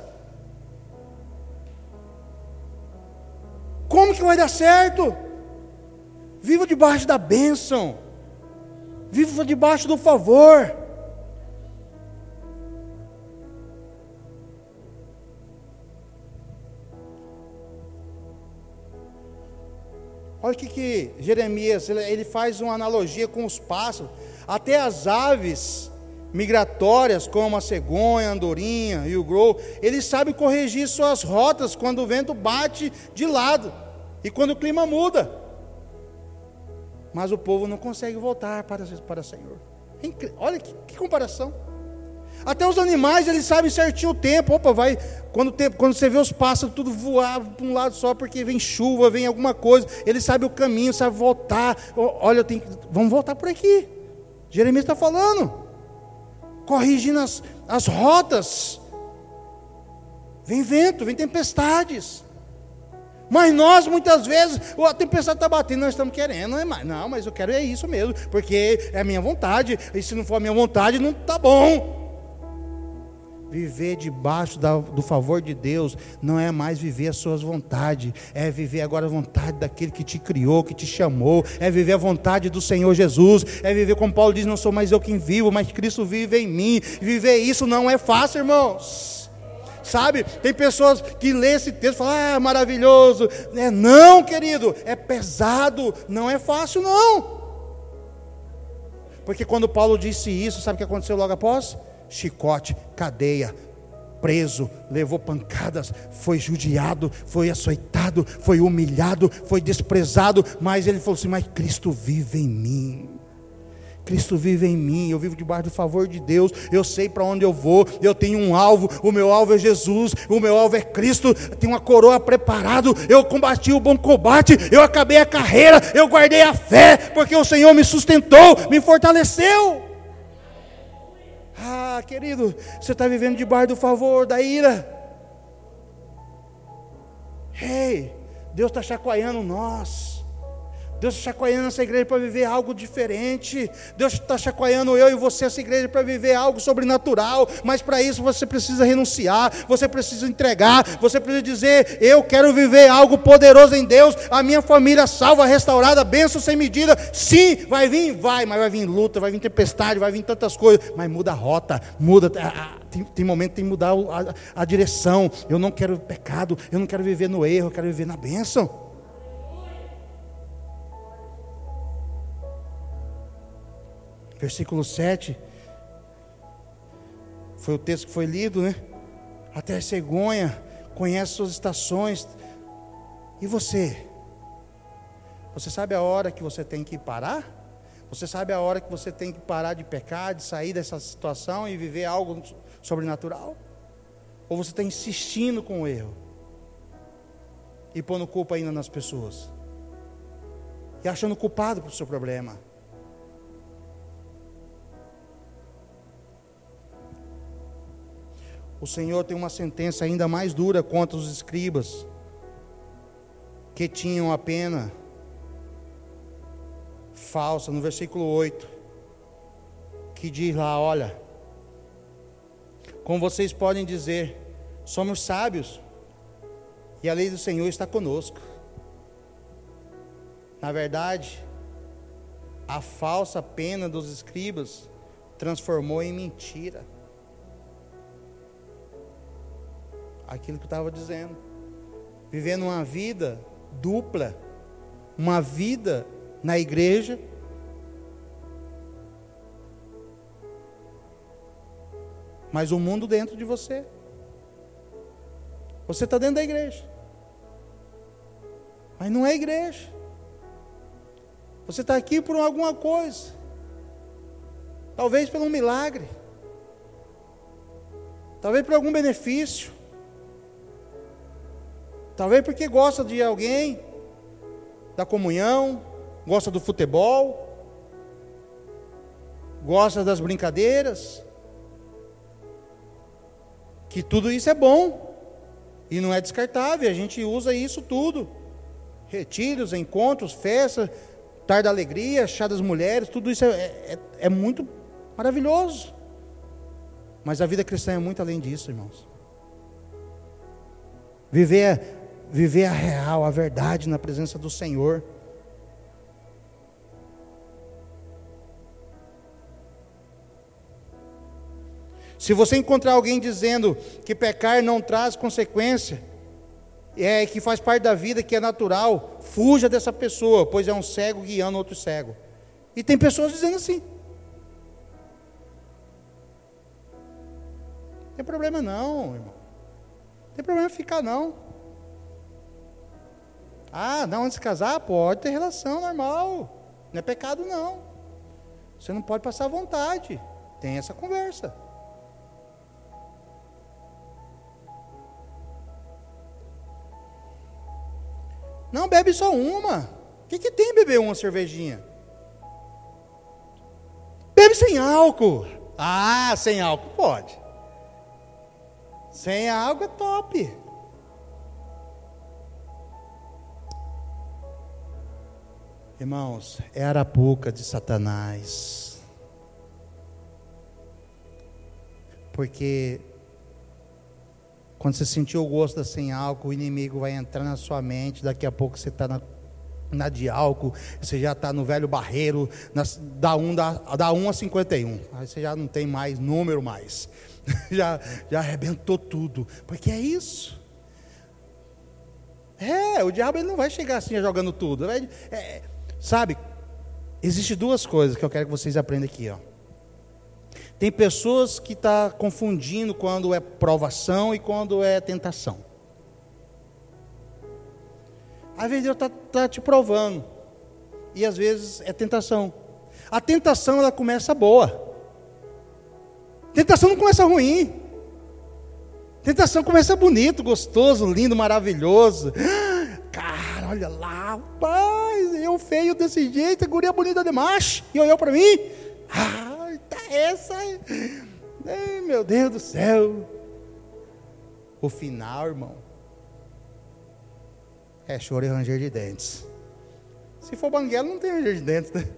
Como que vai dar certo? Viva debaixo da bênção, viva debaixo do favor. Olha o que Jeremias, ele faz uma analogia com os pássaros. Até as aves migratórias, como a cegonha, a andorinha e o grou, eles sabem corrigir suas rotas quando o vento bate de lado e quando o clima muda. Mas o povo não consegue voltar para o Senhor. Olha que comparação. Até os animais, eles sabem certinho o tempo. Opa, vai, quando você vê os pássaros tudo voar para um lado só, porque vem chuva, vem alguma coisa, eles sabem o caminho, sabem voltar. Olha, vamos voltar por aqui. Jeremias está falando, corrigindo as rotas. Vem vento, vem tempestades. Mas nós muitas vezes, a tempestade está batendo, nós estamos querendo, não, mas eu quero é isso mesmo, porque é a minha vontade, e se não for a minha vontade, não está bom. Viver debaixo do favor de Deus não é mais viver as suas vontades, é viver agora a vontade daquele que te criou, que te chamou, é viver a vontade do Senhor Jesus, é viver como Paulo diz: não sou mais eu quem vivo, mas Cristo vive em mim. Viver isso não é fácil, irmãos. Sabe, tem pessoas que lêem esse texto e falam: maravilhoso. Não, querido, é pesado, não é fácil não. Porque quando Paulo disse isso, sabe o que aconteceu logo após? Chicote, cadeia, preso, levou pancadas, foi judiado, foi açoitado, foi humilhado, foi desprezado, mas ele falou assim: mas Cristo vive em mim. Cristo vive em mim, eu vivo debaixo do favor de Deus, eu sei para onde eu vou, eu tenho um alvo, o meu alvo é Jesus, o meu alvo é Cristo, tenho uma coroa preparado, eu combati o bom combate, eu acabei a carreira, eu guardei a fé, porque o Senhor me sustentou, me fortaleceu. Querido, você está vivendo debaixo do favor, da ira. Deus está chacoalhando nós. Deus está chacoalhando essa igreja para viver algo diferente. Deus está chacoalhando eu e você, essa igreja, para viver algo sobrenatural. Mas para isso você precisa renunciar, você precisa entregar, você precisa dizer: eu quero viver algo poderoso em Deus. A minha família salva, restaurada, bênção sem medida. Sim, vai vir, vai, mas vai vir luta, vai vir tempestade, vai vir tantas coisas. Mas muda a rota, muda. Tem momento que tem que mudar a direção. Eu não quero pecado, eu não quero viver no erro, eu quero viver na bênção. Versículo 7, foi o texto que foi lido, né? Até a cegonha conhece suas estações. E você? Você sabe a hora que você tem que parar? Você sabe a hora que você tem que parar de pecar, de sair dessa situação e viver algo sobrenatural? Ou você está insistindo com o erro? E pondo culpa ainda nas pessoas? E achando culpado pelo seu problema? O Senhor tem uma sentença ainda mais dura contra os escribas, que tinham a pena falsa, no versículo 8, que diz lá: olha, como vocês podem dizer, somos sábios, e a lei do Senhor está conosco. Na verdade, a falsa pena dos escribas transformou em mentira aquilo que eu estava dizendo, vivendo uma vida dupla, uma vida na igreja, mas o mundo dentro de você. Você está dentro da igreja, mas não é igreja. Você está aqui por alguma coisa, talvez por um milagre, talvez por algum benefício, talvez porque gosta de alguém, da comunhão, gosta do futebol, gosta das brincadeiras, que tudo isso é bom, e não é descartável, a gente usa isso tudo, retiros, encontros, festas, tarde da alegria, chá das mulheres, tudo isso é muito maravilhoso, mas a vida cristã é muito além disso, irmãos. Viver a real, a verdade na presença do Senhor. Se você encontrar alguém dizendo que pecar não traz consequência, que faz parte da vida, que é natural, fuja dessa pessoa, pois é um cego guiando outro cego. E tem pessoas dizendo assim. Não tem problema não, irmão. Não tem problema ficar não. Ah, não, antes de casar, pode ter relação normal. Não é pecado não. Você não pode passar vontade. Tem essa conversa. Não, bebe só uma. O que tem beber uma cervejinha? Bebe sem álcool. Ah, sem álcool pode. Sem álcool é top. Irmãos, é a arapuca de Satanás. Porque quando você sentir o gosto da sem álcool, o inimigo vai entrar na sua mente. Daqui a pouco você está na de álcool, você já está no velho barreiro, da 1 a 51. Aí você já não tem mais número mais. já arrebentou tudo. Porque é isso. O diabo ele não vai chegar assim jogando tudo. Sabe, existem duas coisas que eu quero que vocês aprendam aqui, ó. Tem pessoas que estão confundindo quando é provação e quando é tentação. Às vezes Deus está te provando, e às vezes é tentação. A tentação ela começa boa. A tentação não começa ruim. A tentação começa bonito, gostoso, lindo, maravilhoso. Cara, olha lá, rapaz, eu feio desse jeito, a guria bonita demais, e olhou para mim, tá essa, ai, meu Deus do céu. O final, irmão, é choro e ranger de dentes. Se for banguela, não tem ranger de dentes, né?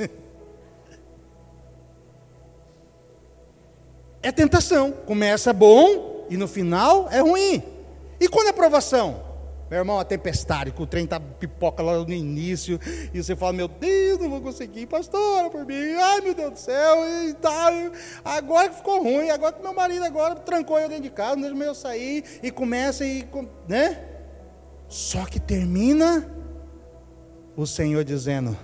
É tentação. Começa bom e no final é ruim. E quando é provação? Meu irmão, a tempestade, que o trem tá pipoca lá no início, e você fala, meu Deus, não vou conseguir, pastor, por mim, ai meu Deus do céu, e tal. Agora que ficou ruim, agora que meu marido agora trancou eu dentro de casa, não deixa eu sair, e começa, né? Só que termina o Senhor dizendo,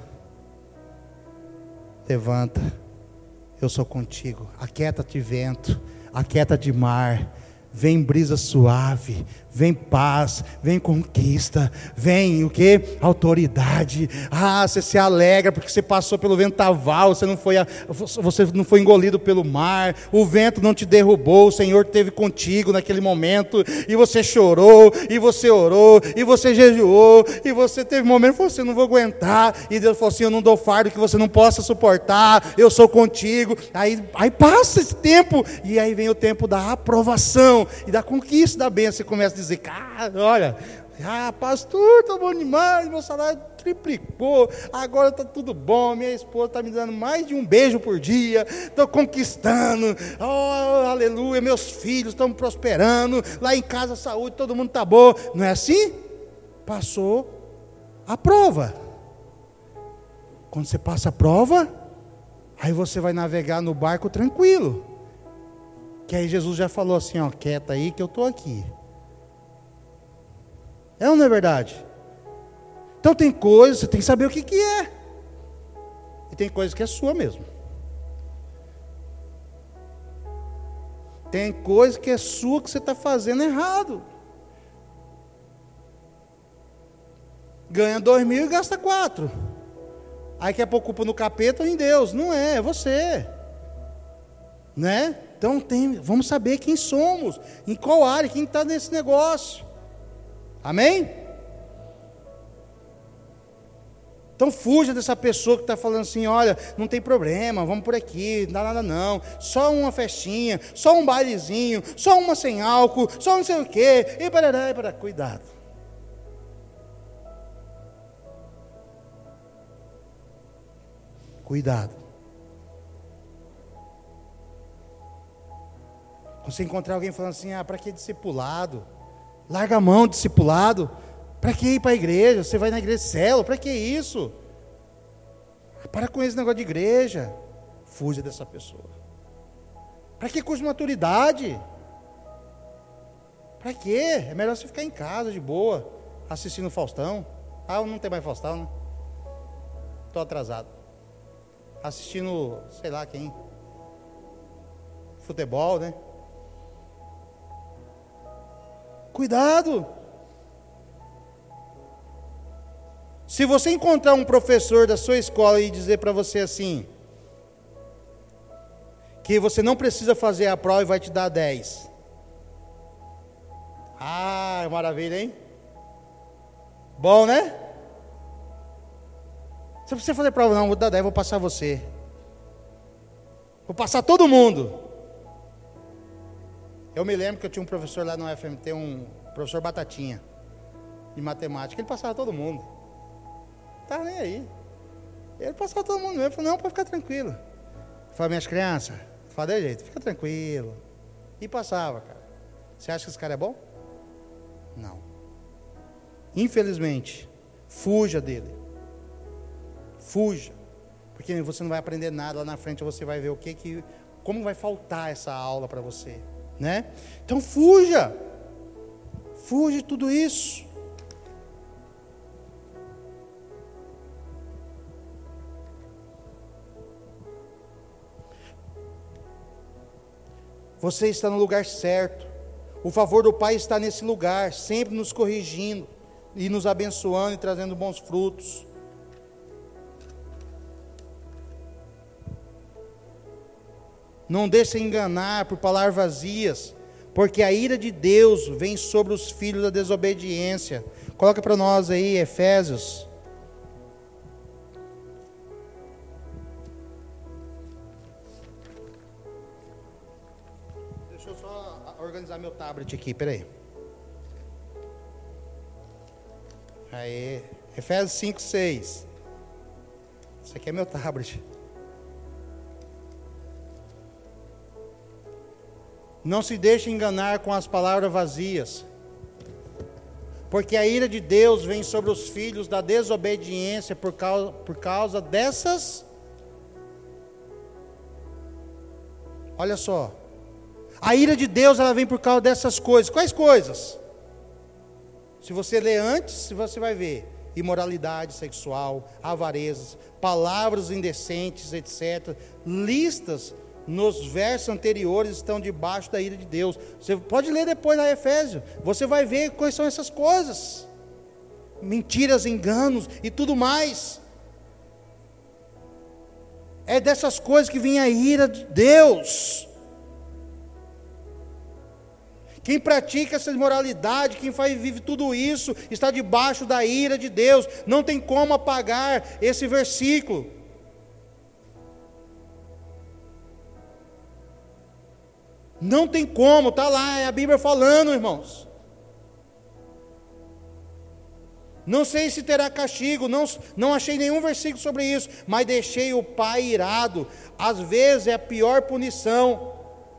levanta, eu sou contigo, aquieta-te vento, aquieta-te mar, vem brisa suave, vem paz, vem conquista, vem o que? Autoridade. Você se alegra porque você passou pelo vendaval, você não foi engolido pelo mar, o vento não te derrubou, o Senhor esteve contigo naquele momento, e você chorou, e você orou, e você jejuou, e você teve um momento que falou assim, eu não vou aguentar, e Deus falou assim, eu não dou fardo que você não possa suportar, eu sou contigo. Aí passa esse tempo, e aí vem o tempo da aprovação, e da conquista da bênção. Você começa a dizer, cara, olha, pastor, está bom demais, meu salário triplicou, agora está tudo bom, minha esposa está me dando mais de um beijo por dia, estou conquistando, oh, aleluia, meus filhos estão prosperando, lá em casa a saúde, todo mundo está bom. Não é assim? Passou a prova. Quando você passa a prova, aí você vai navegar no barco tranquilo. Que aí Jesus já falou assim, ó, quieta aí que eu estou aqui. É ou não é verdade? Então tem coisas, você tem que saber o que é. E tem coisas que é sua mesmo. Tem coisa que é sua que você está fazendo errado. Ganha 2.000 e gasta 4. Aí quer pôr culpa no capeta ou em Deus. Não é você. Né? Então vamos saber quem somos, em qual área, quem está nesse negócio. Amém? Então fuja dessa pessoa que está falando assim, olha, não tem problema, vamos por aqui, não dá nada não, só uma festinha, só um bailezinho, só uma sem álcool, só não sei o quê, e parará, cuidado. Cuidado. Quando você encontrar alguém falando assim, para que discipulado? Larga a mão de discipulado. Para que ir para a igreja? Você vai na igreja de célula, para que isso? Para com esse negócio de igreja. Fuja dessa pessoa. Para que curso de maturidade? Para quê? É melhor você ficar em casa de boa, assistindo o Faustão. Não tem mais Faustão, né? Estou atrasado. Assistindo, sei lá quem. Futebol, né? Cuidado. Se você encontrar um professor da sua escola e dizer para você assim, que você não precisa fazer a prova e vai te dar 10. Maravilha, hein? Bom, né? Você não precisa fazer prova não, vou dar 10, vou passar você. Vou passar todo mundo. Eu me lembro que eu tinha um professor lá no UFMT, um professor Batatinha, de matemática, ele passava todo mundo. Não estava nem aí. Ele passava todo mundo mesmo. Eu falei, não, pode ficar tranquilo. Eu falei, minhas crianças, fala de jeito, fica tranquilo. E passava, cara. Você acha que esse cara é bom? Não. Infelizmente, fuja dele. Fuja. Porque você não vai aprender nada lá na frente, você vai ver como vai faltar essa aula para você. Né? Então fuja de tudo isso. Você está no lugar certo, o favor do Pai está nesse lugar, sempre nos corrigindo, e nos abençoando e trazendo bons frutos. Não deixe se enganar por palavras vazias, porque a ira de Deus vem sobre os filhos da desobediência. Coloca para nós aí, Efésios. Deixa eu só organizar meu tablet aqui, peraí. Aí, Efésios 5:6. Isso aqui é meu tablet. Não se deixe enganar com as palavras vazias, porque a ira de Deus vem sobre os filhos da desobediência por causa dessas. Olha só, a ira de Deus ela vem por causa dessas coisas. Quais coisas? Se você ler antes, você vai ver imoralidade sexual, avarezas, palavras indecentes, etc. Listas nos versos anteriores estão debaixo da ira de Deus. Você pode ler depois na Efésios, você vai ver quais são essas coisas. Mentiras, enganos e tudo mais. É dessas coisas que vem a ira de Deus. Quem pratica essa imoralidade, quem vive tudo isso, está debaixo da ira de Deus. Não tem como apagar esse versículo. Não tem como, está lá, é a Bíblia falando, irmãos. Não sei se terá castigo, não achei nenhum versículo sobre isso, mas deixei o Pai irado. Às vezes é a pior punição.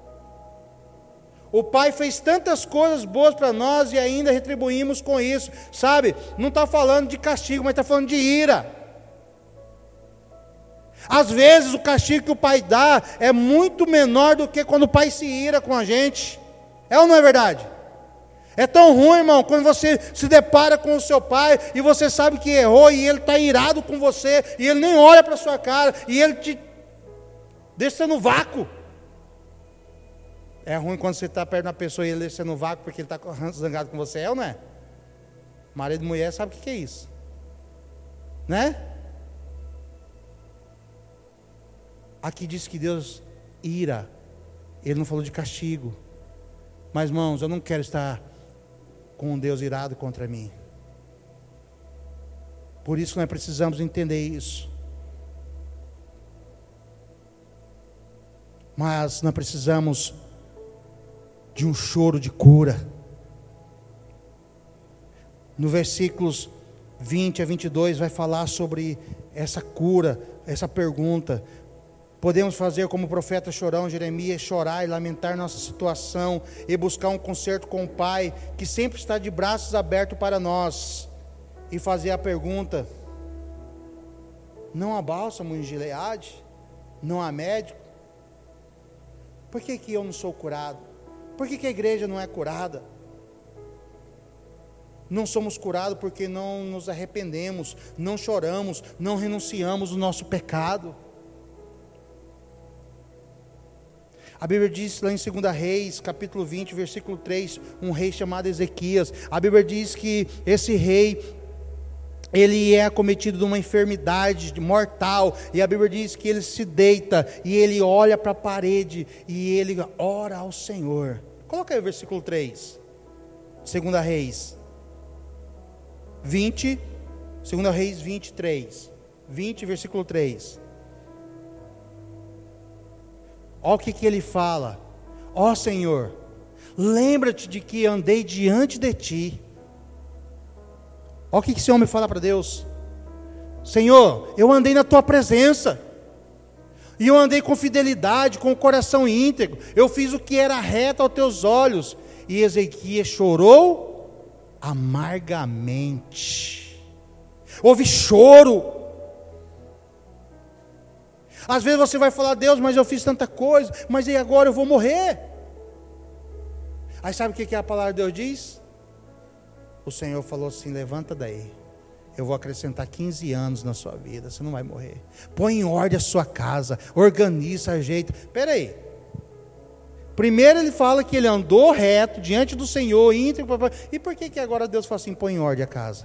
O Pai fez tantas coisas boas para nós e ainda retribuímos com isso, sabe? Não está falando de castigo, mas está falando de ira. Às vezes o castigo que o Pai dá é muito menor do que quando o Pai se ira com a gente. É ou não é verdade? É tão ruim, irmão, quando você se depara com o seu pai e você sabe que errou e ele está irado com você e ele nem olha para a sua cara e ele te deixa no vácuo. É ruim quando você está perto da pessoa e ele deixa no vácuo porque ele está zangado com você, é ou não é? Marido e mulher sabe o que é isso, né? Aqui diz que Deus ira, Ele não falou de castigo. Mas irmãos, eu não quero estar com um Deus irado contra mim. Por isso que nós precisamos entender isso. Mas nós precisamos de um choro de cura. No versículos 20 a 22 vai falar sobre essa cura, essa pergunta. Podemos fazer como o profeta chorão, Jeremias, chorar e lamentar nossa situação e buscar um conserto com o Pai, que sempre está de braços abertos para nós, e fazer a pergunta: não há bálsamo em Gileade? Não há médico? Por que eu não sou curado? Por que a igreja não é curada? Não somos curados porque não nos arrependemos, não choramos, não renunciamos ao nosso pecado. A Bíblia diz lá em 2 Reis, capítulo 20, versículo 3, um rei chamado Ezequias. A Bíblia diz que esse rei, ele é acometido de uma enfermidade mortal. E a Bíblia diz que ele se deita e ele olha para a parede e ele ora ao Senhor. Coloca aí o versículo 3, 2 Reis 20, 2 Reis 23, 20, versículo 3. Olha o que ele fala: ó Senhor, lembra-te de que andei diante de ti. Olha o que esse homem fala para Deus: Senhor, eu andei na tua presença, e eu andei com fidelidade, com o coração íntegro, eu fiz o que era reto aos teus olhos. E Ezequias chorou amargamente. Houve choro. Às vezes você vai falar: Deus, mas eu fiz tanta coisa, mas e agora eu vou morrer? Aí sabe o que a palavra de Deus diz? O Senhor falou assim: levanta daí, eu vou acrescentar 15 anos na sua vida, você não vai morrer. Põe em ordem a sua casa, organiza, ajeita. Espera aí, primeiro ele fala que ele andou reto diante do Senhor, íntegro, e por que agora Deus fala assim: põe em ordem a casa?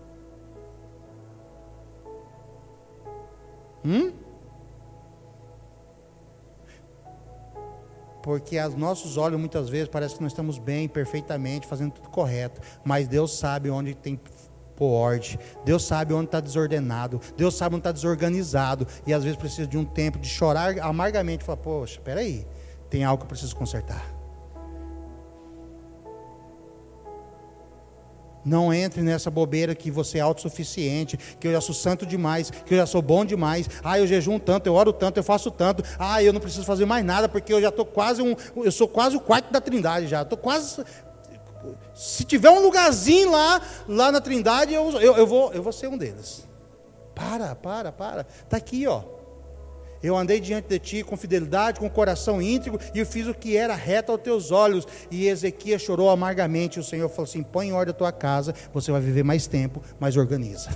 Porque aos nossos olhos muitas vezes parece que nós estamos bem, perfeitamente, fazendo tudo correto, mas Deus sabe onde tem que pôr ordem, Deus sabe onde está desordenado, Deus sabe onde está desorganizado, e às vezes precisa de um tempo de chorar amargamente e falar: poxa, espera aí, tem algo que eu preciso consertar. Não entre nessa bobeira que você é autossuficiente, que eu já sou santo demais, que eu já sou bom demais. Eu jejuo tanto, eu oro tanto, eu faço tanto. Eu não preciso fazer mais nada, porque eu já estou eu sou quase o quarto da Trindade já. Estou quase. Se tiver um lugarzinho lá na Trindade, eu vou ser um deles. Para. Está aqui, ó. Eu andei diante de ti com fidelidade, com o coração íntegro, e eu fiz o que era reto aos teus olhos. E Ezequias chorou amargamente. O Senhor falou assim: põe em ordem a tua casa, você vai viver mais tempo, mas organiza.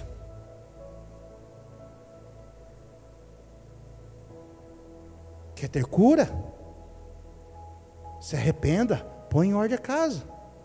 Quer ter cura? Se arrependa, põe em ordem a casa.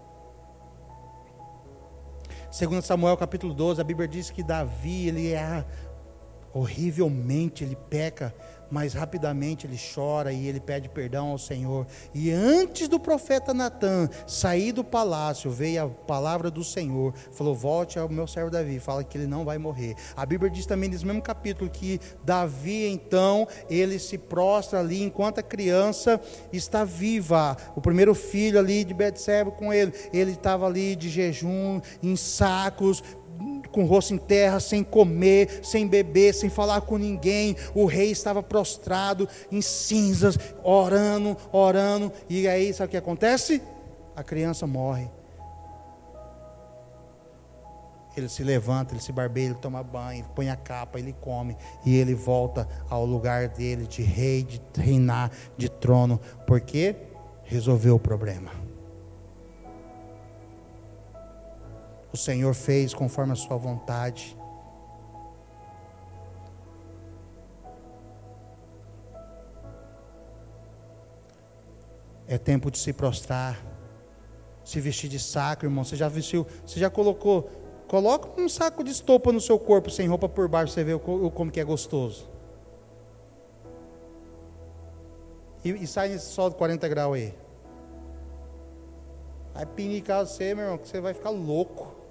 2 Samuel capítulo 12, a Bíblia diz que Davi, ele horrivelmente ele peca, mas rapidamente ele chora e ele pede perdão ao Senhor. E antes do profeta Natã sair do palácio, veio a palavra do Senhor, falou: volte ao meu servo Davi, fala que ele não vai morrer. A Bíblia diz também nesse mesmo capítulo que Davi então, ele se prostra ali enquanto a criança está viva, o primeiro filho ali de Betseba com ele estava ali de jejum, em sacos, com o rosto em terra, sem comer, sem beber, sem falar com ninguém. O rei estava prostrado em cinzas, orando, e aí sabe o que acontece? A criança morre. Ele se levanta, ele se barbeia, ele toma banho, ele põe a capa, ele come, e ele volta ao lugar dele de rei, de reinar, de trono, porque resolveu o problema. O Senhor fez conforme a sua vontade. É tempo de se prostrar, se vestir de saco, irmão. Você já vestiu, você já colocou, coloca um saco de estopa no seu corpo, sem roupa por baixo, você vê como que é gostoso. E sai nesse sol de 40 graus aí. Vai pinicar você, meu irmão, que você vai ficar louco.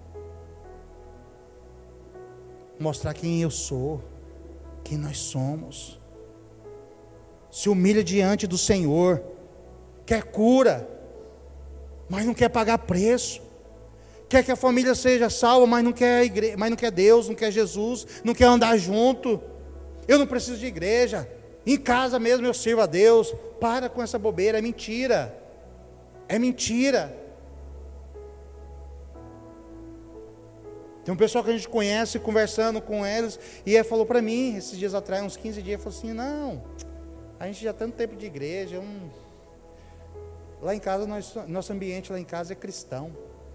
Mostrar quem eu sou, quem nós somos. Se humilha diante do Senhor. Quer cura, mas não quer pagar preço. Quer que a família seja salva, mas não quer igreja, mas não quer Deus, não quer Jesus, não quer andar junto. Eu não preciso de igreja. Em casa mesmo eu sirvo a Deus. Para com essa bobeira, é mentira. É mentira. Tem um pessoal que a gente conhece, conversando com eles, e ele falou para mim, esses dias atrás, uns 15 dias, falou assim: não, a gente já tem tanto tempo de igreja, lá em casa, nosso ambiente lá em casa é cristão.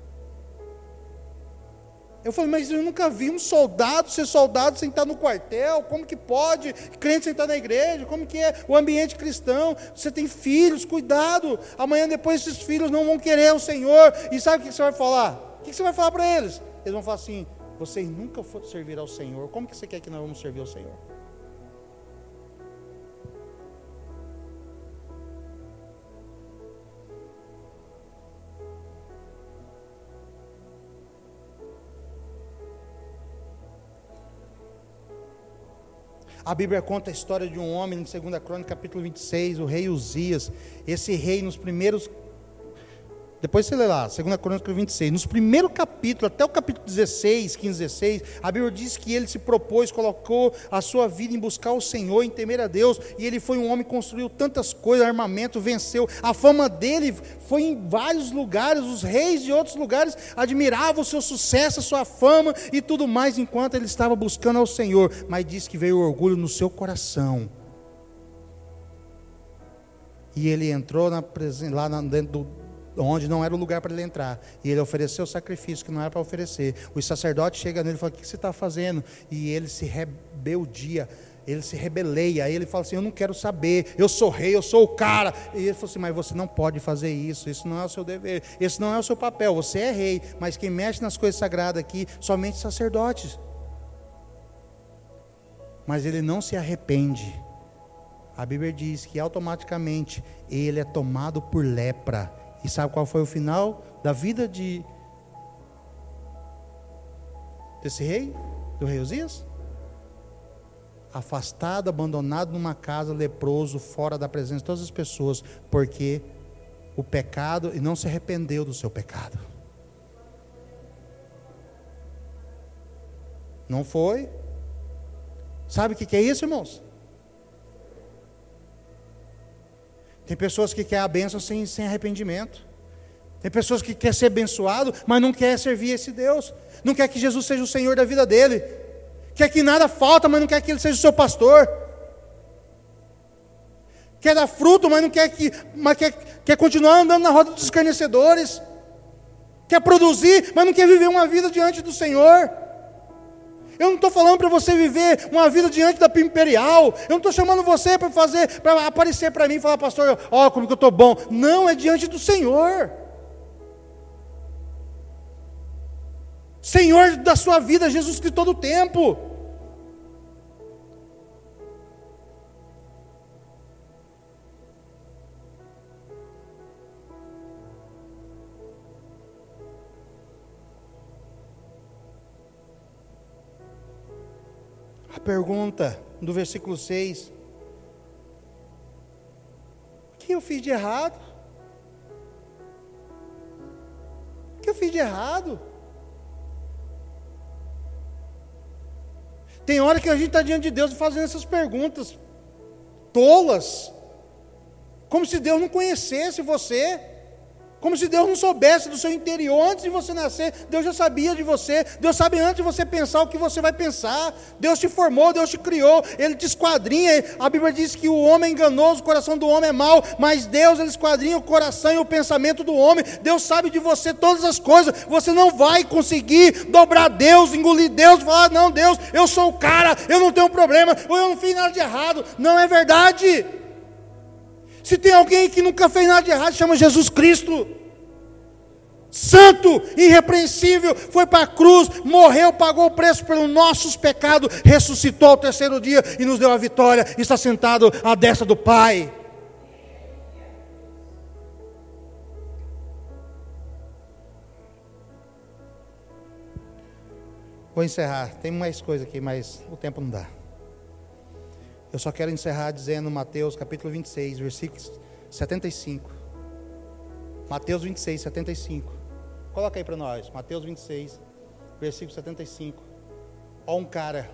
Eu falei: mas eu nunca vi um soldado ser soldado sentar no quartel, como que pode? Crente sentar na igreja, como que é o ambiente cristão? Você tem filhos, cuidado, amanhã depois esses filhos não vão querer o Senhor, e sabe o que você vai falar? O que você vai falar para eles? Eles vão falar assim: vocês nunca foram servir ao Senhor, como que você quer que nós vamos servir ao Senhor? A Bíblia conta a história de um homem, em 2 Crônicas, capítulo 26, o rei Uzias. Esse rei, nos primeiros... Depois você lê lá, 2 Crônicas 26. Nos primeiros capítulos, até o capítulo 16, 15, 16, a Bíblia diz que ele se propôs, colocou a sua vida em buscar o Senhor, em temer a Deus. E ele foi um homem que construiu tantas coisas, armamento, venceu. A fama dele foi em vários lugares. Os reis de outros lugares admiravam o seu sucesso, a sua fama e tudo mais, enquanto ele estava buscando ao Senhor. Mas diz que veio o orgulho no seu coração. E ele entrou lá dentro onde não era o lugar para ele entrar, e ele ofereceu o sacrifício que não era para oferecer. O sacerdote chega nele e fala: o que você está fazendo? E ele se rebeldia, ele se rebeleia, aí ele fala assim: eu não quero saber, eu sou rei, eu sou o cara. E ele falou assim: mas você não pode fazer isso, isso não é o seu dever, esse não é o seu papel, você é rei, mas quem mexe nas coisas sagradas aqui, somente sacerdotes. Mas ele não se arrepende. A Bíblia diz que automaticamente ele é tomado por lepra. E sabe qual foi o final da vida desse rei? Do rei Uzias? Afastado, abandonado numa casa, leproso, fora da presença de todas as pessoas, porque o pecado, e não se arrependeu do seu pecado. Não foi. Sabe o que é isso, irmãos? Tem pessoas que querem a bênção sem arrependimento. Tem pessoas que querem ser abençoado, mas não quer servir esse Deus. Não quer que Jesus seja o Senhor da vida dele. Quer que nada falta, mas não quer que Ele seja o seu pastor. Quer dar fruto, mas não quer quer continuar andando na roda dos escarnecedores. Quer produzir, mas não quer viver uma vida diante do Senhor. Eu não estou falando para você viver uma vida diante da imperial. Eu não estou chamando você para aparecer para mim e falar, pastor, ó, como que eu estou bom. Não, é diante do Senhor. Senhor da sua vida, Jesus Cristo todo o tempo. A pergunta do versículo 6: o que eu fiz de errado? O que eu fiz de errado? Tem hora que a gente está diante de Deus fazendo essas perguntas tolas, como se Deus não conhecesse você, como se Deus não soubesse do seu interior antes de você nascer. Deus já sabia de você. Deus sabe antes de você pensar o que você vai pensar. Deus te formou, Deus te criou, Ele te esquadrinha. A Bíblia diz que o homem é enganoso, o coração do homem é mau, mas Deus, Ele esquadrinha o coração e o pensamento do homem. Deus sabe de você todas as coisas. Você não vai conseguir dobrar Deus, engolir Deus, falar, não, Deus, eu sou o cara, eu não tenho problema, ou eu não fiz nada de errado. Não é verdade. Se tem alguém que nunca fez nada de errado, chama Jesus Cristo. Santo, irrepreensível, foi para a cruz, morreu, pagou o preço pelos nossos pecados, ressuscitou ao terceiro dia e nos deu a vitória, está sentado à destra do Pai. Vou encerrar, tem mais coisa aqui, mas o tempo não dá. Eu só quero encerrar dizendo Mateus capítulo 26, versículos 75. Mateus 26, 75. Coloca aí para nós, Mateus 26, versículo 75. Ó um cara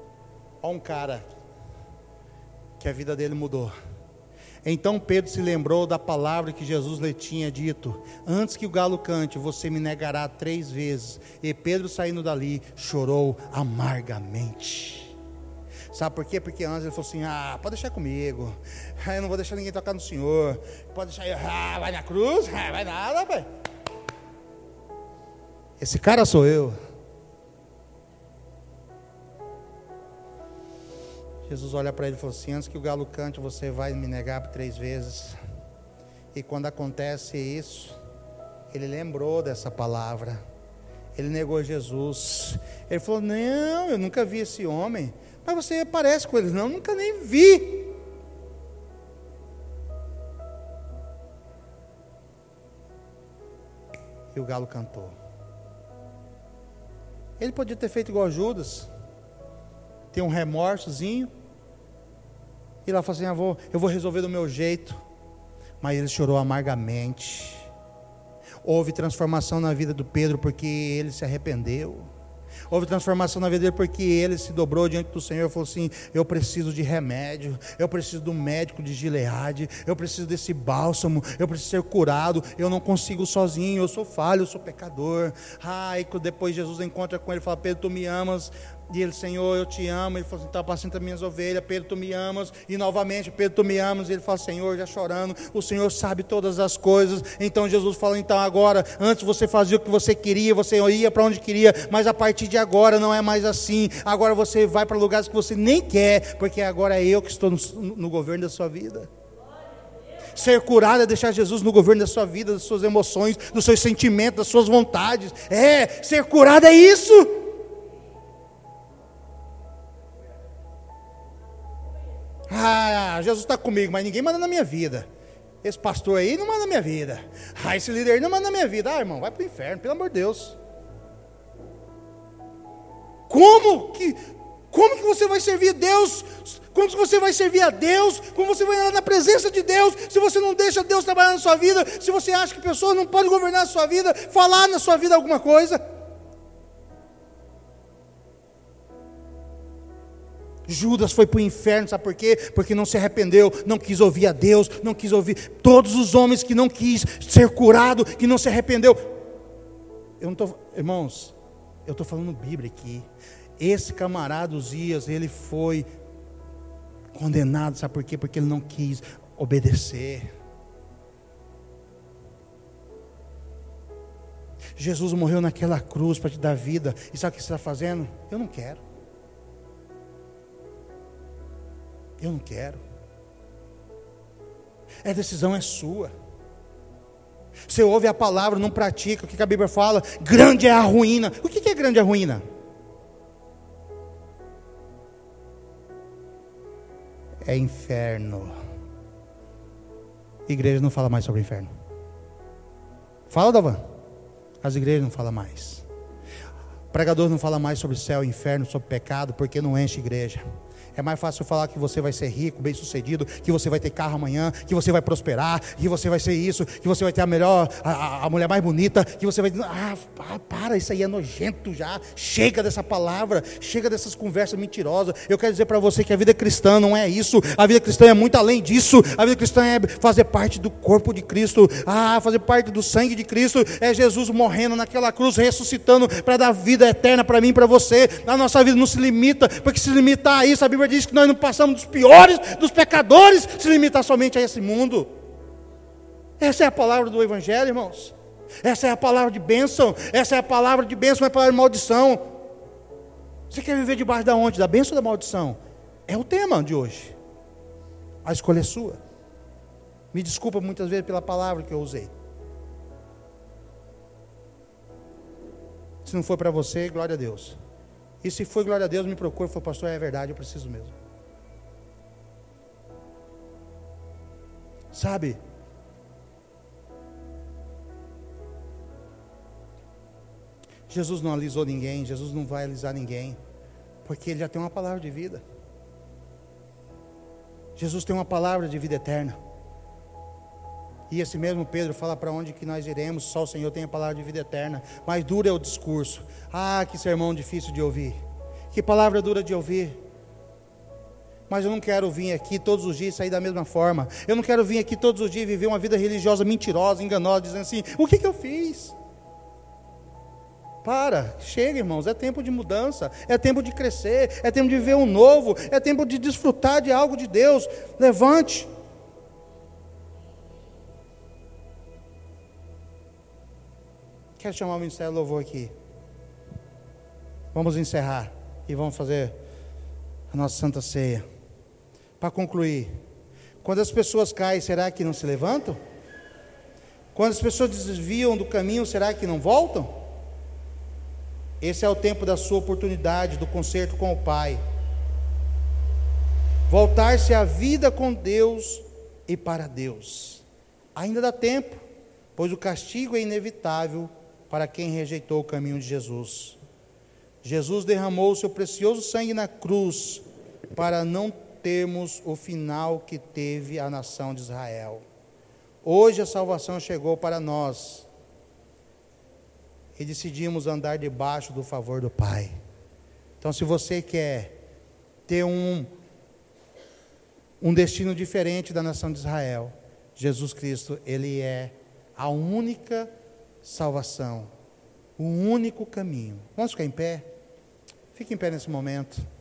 que a vida dele mudou. Então Pedro se lembrou da palavra que Jesus lhe tinha dito: antes que o galo cante, você me negará 3 vezes. E Pedro, saindo dali, chorou amargamente. Sabe por quê? Porque antes ele falou assim, pode deixar comigo, eu não vou deixar ninguém tocar no Senhor, pode deixar, vai na cruz, vai nada, pai. Esse cara sou eu. Jesus olha para ele e falou assim, antes que o galo cante, você vai me negar por 3 vezes. E quando acontece isso, ele lembrou dessa palavra, ele negou Jesus. Ele falou, não, eu nunca vi esse homem. Mas você parece com eles, não, nunca nem vi. E o galo cantou. Ele podia ter feito igual Judas, ter um remorsozinho, e lá falou assim, eu vou resolver do meu jeito. Mas ele chorou amargamente. Houve transformação na vida do Pedro, porque ele se arrependeu. Houve transformação na vida dele porque ele se dobrou diante do Senhor e falou assim, eu preciso de remédio, eu preciso do médico de Gileade, eu preciso desse bálsamo, eu preciso ser curado, eu não consigo sozinho, eu sou falho, eu sou pecador. E depois Jesus encontra com ele e fala, Pedro, tu me amas? E ele, Senhor, eu te amo. Ele falou assim, tá, apacenta minhas ovelhas. Pedro, tu me amas? E novamente, Pedro, tu me amas? E ele fala, Senhor, já chorando, o Senhor sabe todas as coisas. Então Jesus fala, então agora, antes você fazia o que você queria, você ia para onde queria, mas a partir de agora não é mais assim. Agora você vai para lugares que você nem quer, porque agora é eu que estou no governo da sua vida. Ser curado é deixar Jesus no governo da sua vida, das suas emoções, dos seus sentimentos, das suas vontades. Ser curado é isso. Jesus está comigo, mas ninguém manda na minha vida. Esse pastor aí não manda na minha vida. Esse líder aí não manda na minha vida. Irmão, vai para o inferno, pelo amor de Deus. Como que você vai servir a Deus? Como que você vai servir a Deus? Como você vai andar na presença de Deus, se você não deixa Deus trabalhar na sua vida? Se você acha que pessoas não podem governar a sua vida, falar na sua vida alguma coisa? Judas foi para o inferno, sabe por quê? Porque não se arrependeu, não quis ouvir a Deus, não quis ouvir todos os homens que não quis ser curado, que não se arrependeu. Irmãos, eu estou falando Bíblia aqui. Esse camarada Uzias, ele foi condenado, sabe por quê? Porque ele não quis obedecer. Jesus morreu naquela cruz para te dar vida, e sabe o que você está fazendo? Eu não quero. Eu não quero. A decisão é sua. Você ouve a palavra, não pratica, o que a Bíblia fala? Grande é a ruína. O que é grande a ruína? É inferno. Igreja não fala mais sobre inferno. Fala, Davan? As igrejas não falam mais. O pregador não fala mais sobre céu e inferno, sobre pecado, porque não enche igreja. É mais fácil falar que você vai ser rico, bem sucedido, que você vai ter carro amanhã, que você vai prosperar, que você vai ser isso, que você vai ter a mulher mais bonita, que você vai... para, isso aí é nojento já. Chega dessa palavra, chega dessas conversas mentirosas. Eu quero dizer para você que a vida cristã não é isso. A vida cristã é muito além disso. A vida cristã é fazer parte do corpo de Cristo, fazer parte do sangue de Cristo. É Jesus morrendo naquela cruz, ressuscitando para dar vida eterna para mim e para você. A nossa vida não se limita, porque se limitar a isso, a Bíblia diz que nós não passamos dos piores, dos pecadores, se limitar somente a esse mundo. Essa é a palavra do Evangelho, irmãos. Essa é a palavra de bênção. Essa é a palavra de bênção, não é a palavra de maldição. Você quer viver debaixo da onde? Da bênção ou da maldição? É o tema de hoje. A escolha é sua. Me desculpa muitas vezes pela palavra que eu usei. Se não for para você, glória a Deus. E se for glória a Deus, me procure, for pastor, é verdade, eu preciso mesmo. Sabe? Jesus não alisou ninguém, Jesus não vai alisar ninguém, porque Ele já tem uma palavra de vida. Jesus tem uma palavra de vida eterna. E esse mesmo Pedro fala para onde que nós iremos, só o Senhor tem a palavra de vida eterna. Mas duro é o discurso. Que sermão difícil de ouvir. Que palavra dura de ouvir. Mas eu não quero vir aqui todos os dias e sair da mesma forma. Eu não quero vir aqui todos os dias e viver uma vida religiosa mentirosa, enganosa, dizendo assim, o que eu fiz? Chega, irmãos, é tempo de mudança, é tempo de crescer, é tempo de viver um novo, é tempo de desfrutar de algo de Deus. Levante. Quero chamar o Ministério do Louvor aqui. Vamos encerrar e vamos fazer a nossa Santa Ceia. Para concluir, quando as pessoas caem, será que não se levantam? Quando as pessoas desviam do caminho, será que não voltam? Esse é o tempo da sua oportunidade, do concerto com o Pai. Voltar-se à vida com Deus e para Deus. Ainda dá tempo, pois o castigo é inevitável para quem rejeitou o caminho de Jesus. Jesus derramou o seu precioso sangue na cruz para não termos o final que teve a nação de Israel. Hoje a salvação chegou para nós e decidimos andar debaixo do favor do Pai. Então, se você quer ter um destino diferente da nação de Israel, Jesus Cristo, Ele é a única salvação, o único caminho. Vamos ficar em pé? Fique em pé nesse momento.